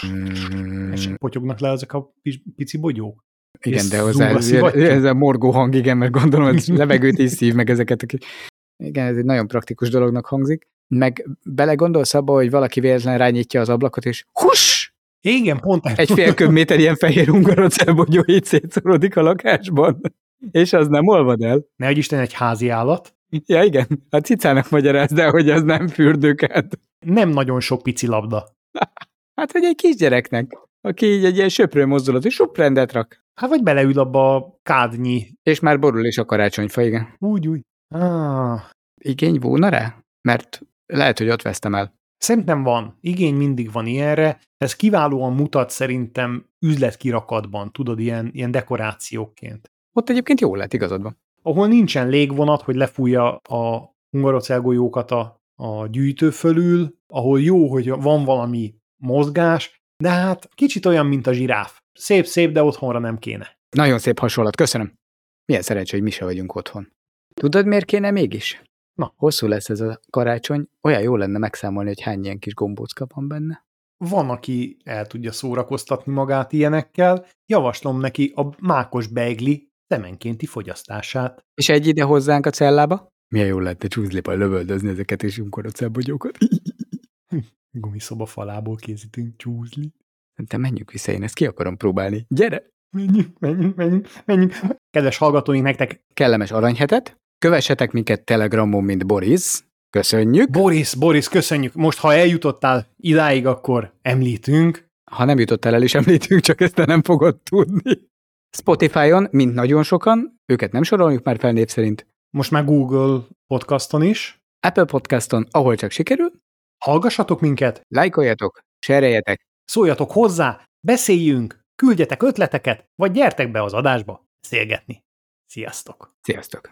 Speaker 2: Mm.
Speaker 1: és potyognak le ezek a pici bogyók.
Speaker 2: Igen, de hozzá ez a morgó hang, igen, mert gondolom, hogy levegőt is szív meg ezeket. Igen, ez egy nagyon praktikus dolognak hangzik. Meg belegondolsz abba, hogy valaki véletlen rányítja az ablakot, és huss!
Speaker 1: Igen, pont.
Speaker 2: Egy fél köbméter ilyen fehér hungarocellbogyó így szétszorodik a lakásban, és az nem olvad el.
Speaker 1: Nehogy Isten, egy házi állat.
Speaker 2: Ja, igen, a cicának magyarázd el, hogy az nem fürdőket.
Speaker 1: Nem nagyon sok pici labda.
Speaker 2: Hát, hogy egy kisgyereknek, aki így egy ilyen söprő mozdulat, és supp rendet rak.
Speaker 1: Hát, vagy beleül abba a kádnyi.
Speaker 2: És már borul is a karácsonyfa, igen.
Speaker 1: Úgy, úgy. Ah.
Speaker 2: Igény volna rá? Mert lehet, hogy ott vesztem el.
Speaker 1: Szerintem van. Igény mindig van ilyenre. Ez kiválóan mutat szerintem üzletkirakatban, tudod, ilyen, ilyen dekorációként.
Speaker 2: Ott egyébként jól lett, igazad van.
Speaker 1: Ahol nincsen légvonat, hogy lefújja a hungarocellgolyókat a, a gyűjtő fölül, ahol jó, hogy van valami mozgás, de hát kicsit olyan, mint a zsiráf. Szép-szép, de otthonra nem kéne.
Speaker 2: Nagyon szép hasonlat, köszönöm. Milyen szerencsé, hogy mi se vagyunk otthon. Tudod, miért kéne mégis?
Speaker 1: Na.
Speaker 2: Hosszú lesz ez a karácsony, olyan jó lenne megszámolni, hogy hány ilyen kis gombócka van benne.
Speaker 1: Van, aki el tudja szórakoztatni magát ilyenekkel, javaslom neki a mákos beigli szemenkénti fogyasztását.
Speaker 2: És egy ide hozzánk a cellába? Milyen jól lenne csúszlépal lövöldözni ezeket és hungarocellbogyókat.
Speaker 1: Gumiszoba falából készítünk csúzli.
Speaker 2: Te menjünk vissza, én ezt ki akarom próbálni. Gyere!
Speaker 1: Menjünk, menjünk, menjünk, menjünk. Kedves hallgatóink, nektek
Speaker 2: kellemes aranyhetet. Kövessetek minket Telegramon, mint Boris. Köszönjük.
Speaker 1: Boris, Boris, köszönjük. Most, ha eljutottál idáig, akkor említünk.
Speaker 2: Ha nem jutottál el is említünk, csak ezt te nem fogod tudni. Spotify-on, mint nagyon sokan, őket nem soroljuk már fel név szerint.
Speaker 1: Most már Google podcaston is.
Speaker 2: Apple podcaston, ahol csak sikerül.
Speaker 1: Hallgassatok minket.
Speaker 2: Lájkoljatok, sereljetek.
Speaker 1: Szóljatok hozzá, beszéljünk, küldjetek ötleteket, vagy gyertek be az adásba beszélgetni. Sziasztok!
Speaker 2: Sziasztok!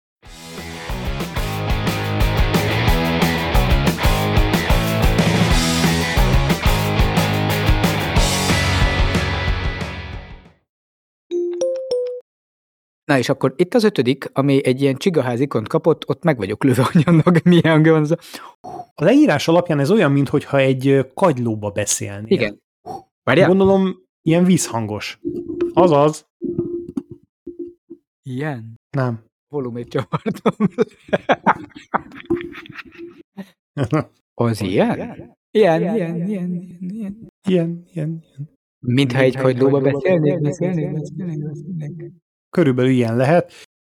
Speaker 2: Na és akkor itt az ötödik, ami egy ilyen csigaház ikont kapott, ott meg vagyok lőve anyannak, milyen hangja van az a...
Speaker 1: A leírás alapján ez olyan, mintha egy kagylóba beszélnél.
Speaker 2: Igen. Várjál?
Speaker 1: Gondolom, ilyen vízhangos. Azaz.
Speaker 2: Ilyen?
Speaker 1: Nem.
Speaker 2: Volumét csavartam. Az ilyen? Ilyen, ilyen, ilyen, ilyen.
Speaker 1: Ilyen, ilyen, ilyen.
Speaker 2: Mintha egy kagylóba beszélnék, beszélnék, beszélnék, beszélnék.
Speaker 1: Körülbelül ilyen lehet.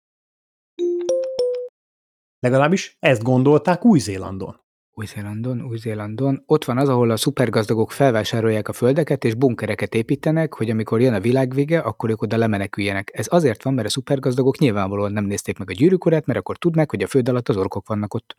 Speaker 1: Legalábbis ezt gondolták Új-Zélandon.
Speaker 2: Új-Zélandon, Új-Zélandon. Ott van az, ahol a szupergazdagok felvásárolják a földeket, és bunkereket építenek, hogy amikor jön a világvége, akkor ők oda lemeneküljenek. Ez azért van, mert a szupergazdagok nyilvánvalóan nem nézték meg a Gyűrűk Urát, mert akkor tudnák, hogy a föld alatt az orkok vannak ott.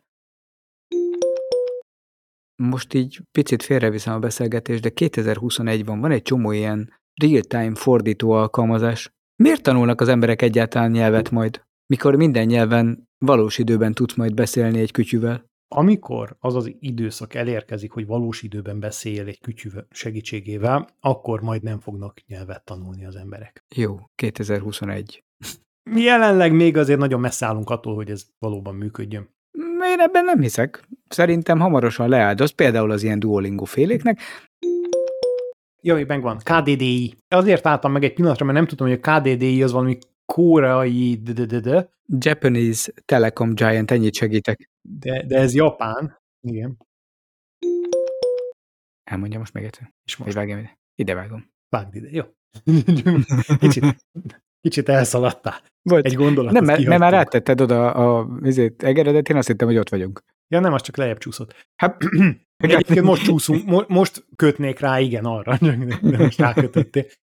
Speaker 2: Most így picit félreviszem a beszélgetést, de kétezer-huszonegyben van egy csomó ilyen real-time fordító alkalmazás. Miért tanulnak az emberek egyáltalán nyelvet majd, mikor minden nyelven valós időben tudsz majd beszélni egy kütyüvel?
Speaker 1: Amikor az az időszak elérkezik, hogy valós időben beszéljél egy kütyű segítségével, akkor majd nem fognak nyelvet tanulni az emberek.
Speaker 2: Jó, kétezer-huszonegy.
Speaker 1: Mi jelenleg még azért nagyon messze állunk attól, hogy ez valóban működjön.
Speaker 2: Én ebben nem hiszek. Szerintem hamarosan leáldoz, például az ilyen Duolingo féléknek.
Speaker 1: Jaj, megvan. ká dé dé i. Azért álltam meg egy pillanatra, mert nem tudom, hogy a ká dé dé i az valami koreai de
Speaker 2: Japanese Telecom Giant, ennyit segítek.
Speaker 1: De, de ez Japán. Igen.
Speaker 2: Elmondja most meg egyszer.
Speaker 1: És most
Speaker 2: vágjam ide. Ide vágom.
Speaker 1: Vágd ide, jó. Kicsit, kicsit elszaladtál.
Speaker 2: Bocs.
Speaker 1: Egy gondolatot
Speaker 2: Nem, mert, mert már
Speaker 1: kihagytunk.
Speaker 2: áttetted oda a vizét egeredet, én azt hittem, hogy ott vagyunk.
Speaker 1: Ja, nem, az csak lejjebb csúszott.
Speaker 2: Hát,
Speaker 1: Egyébként most csúszunk, mo- most kötnék rá, igen, arra, de most rákötöttél.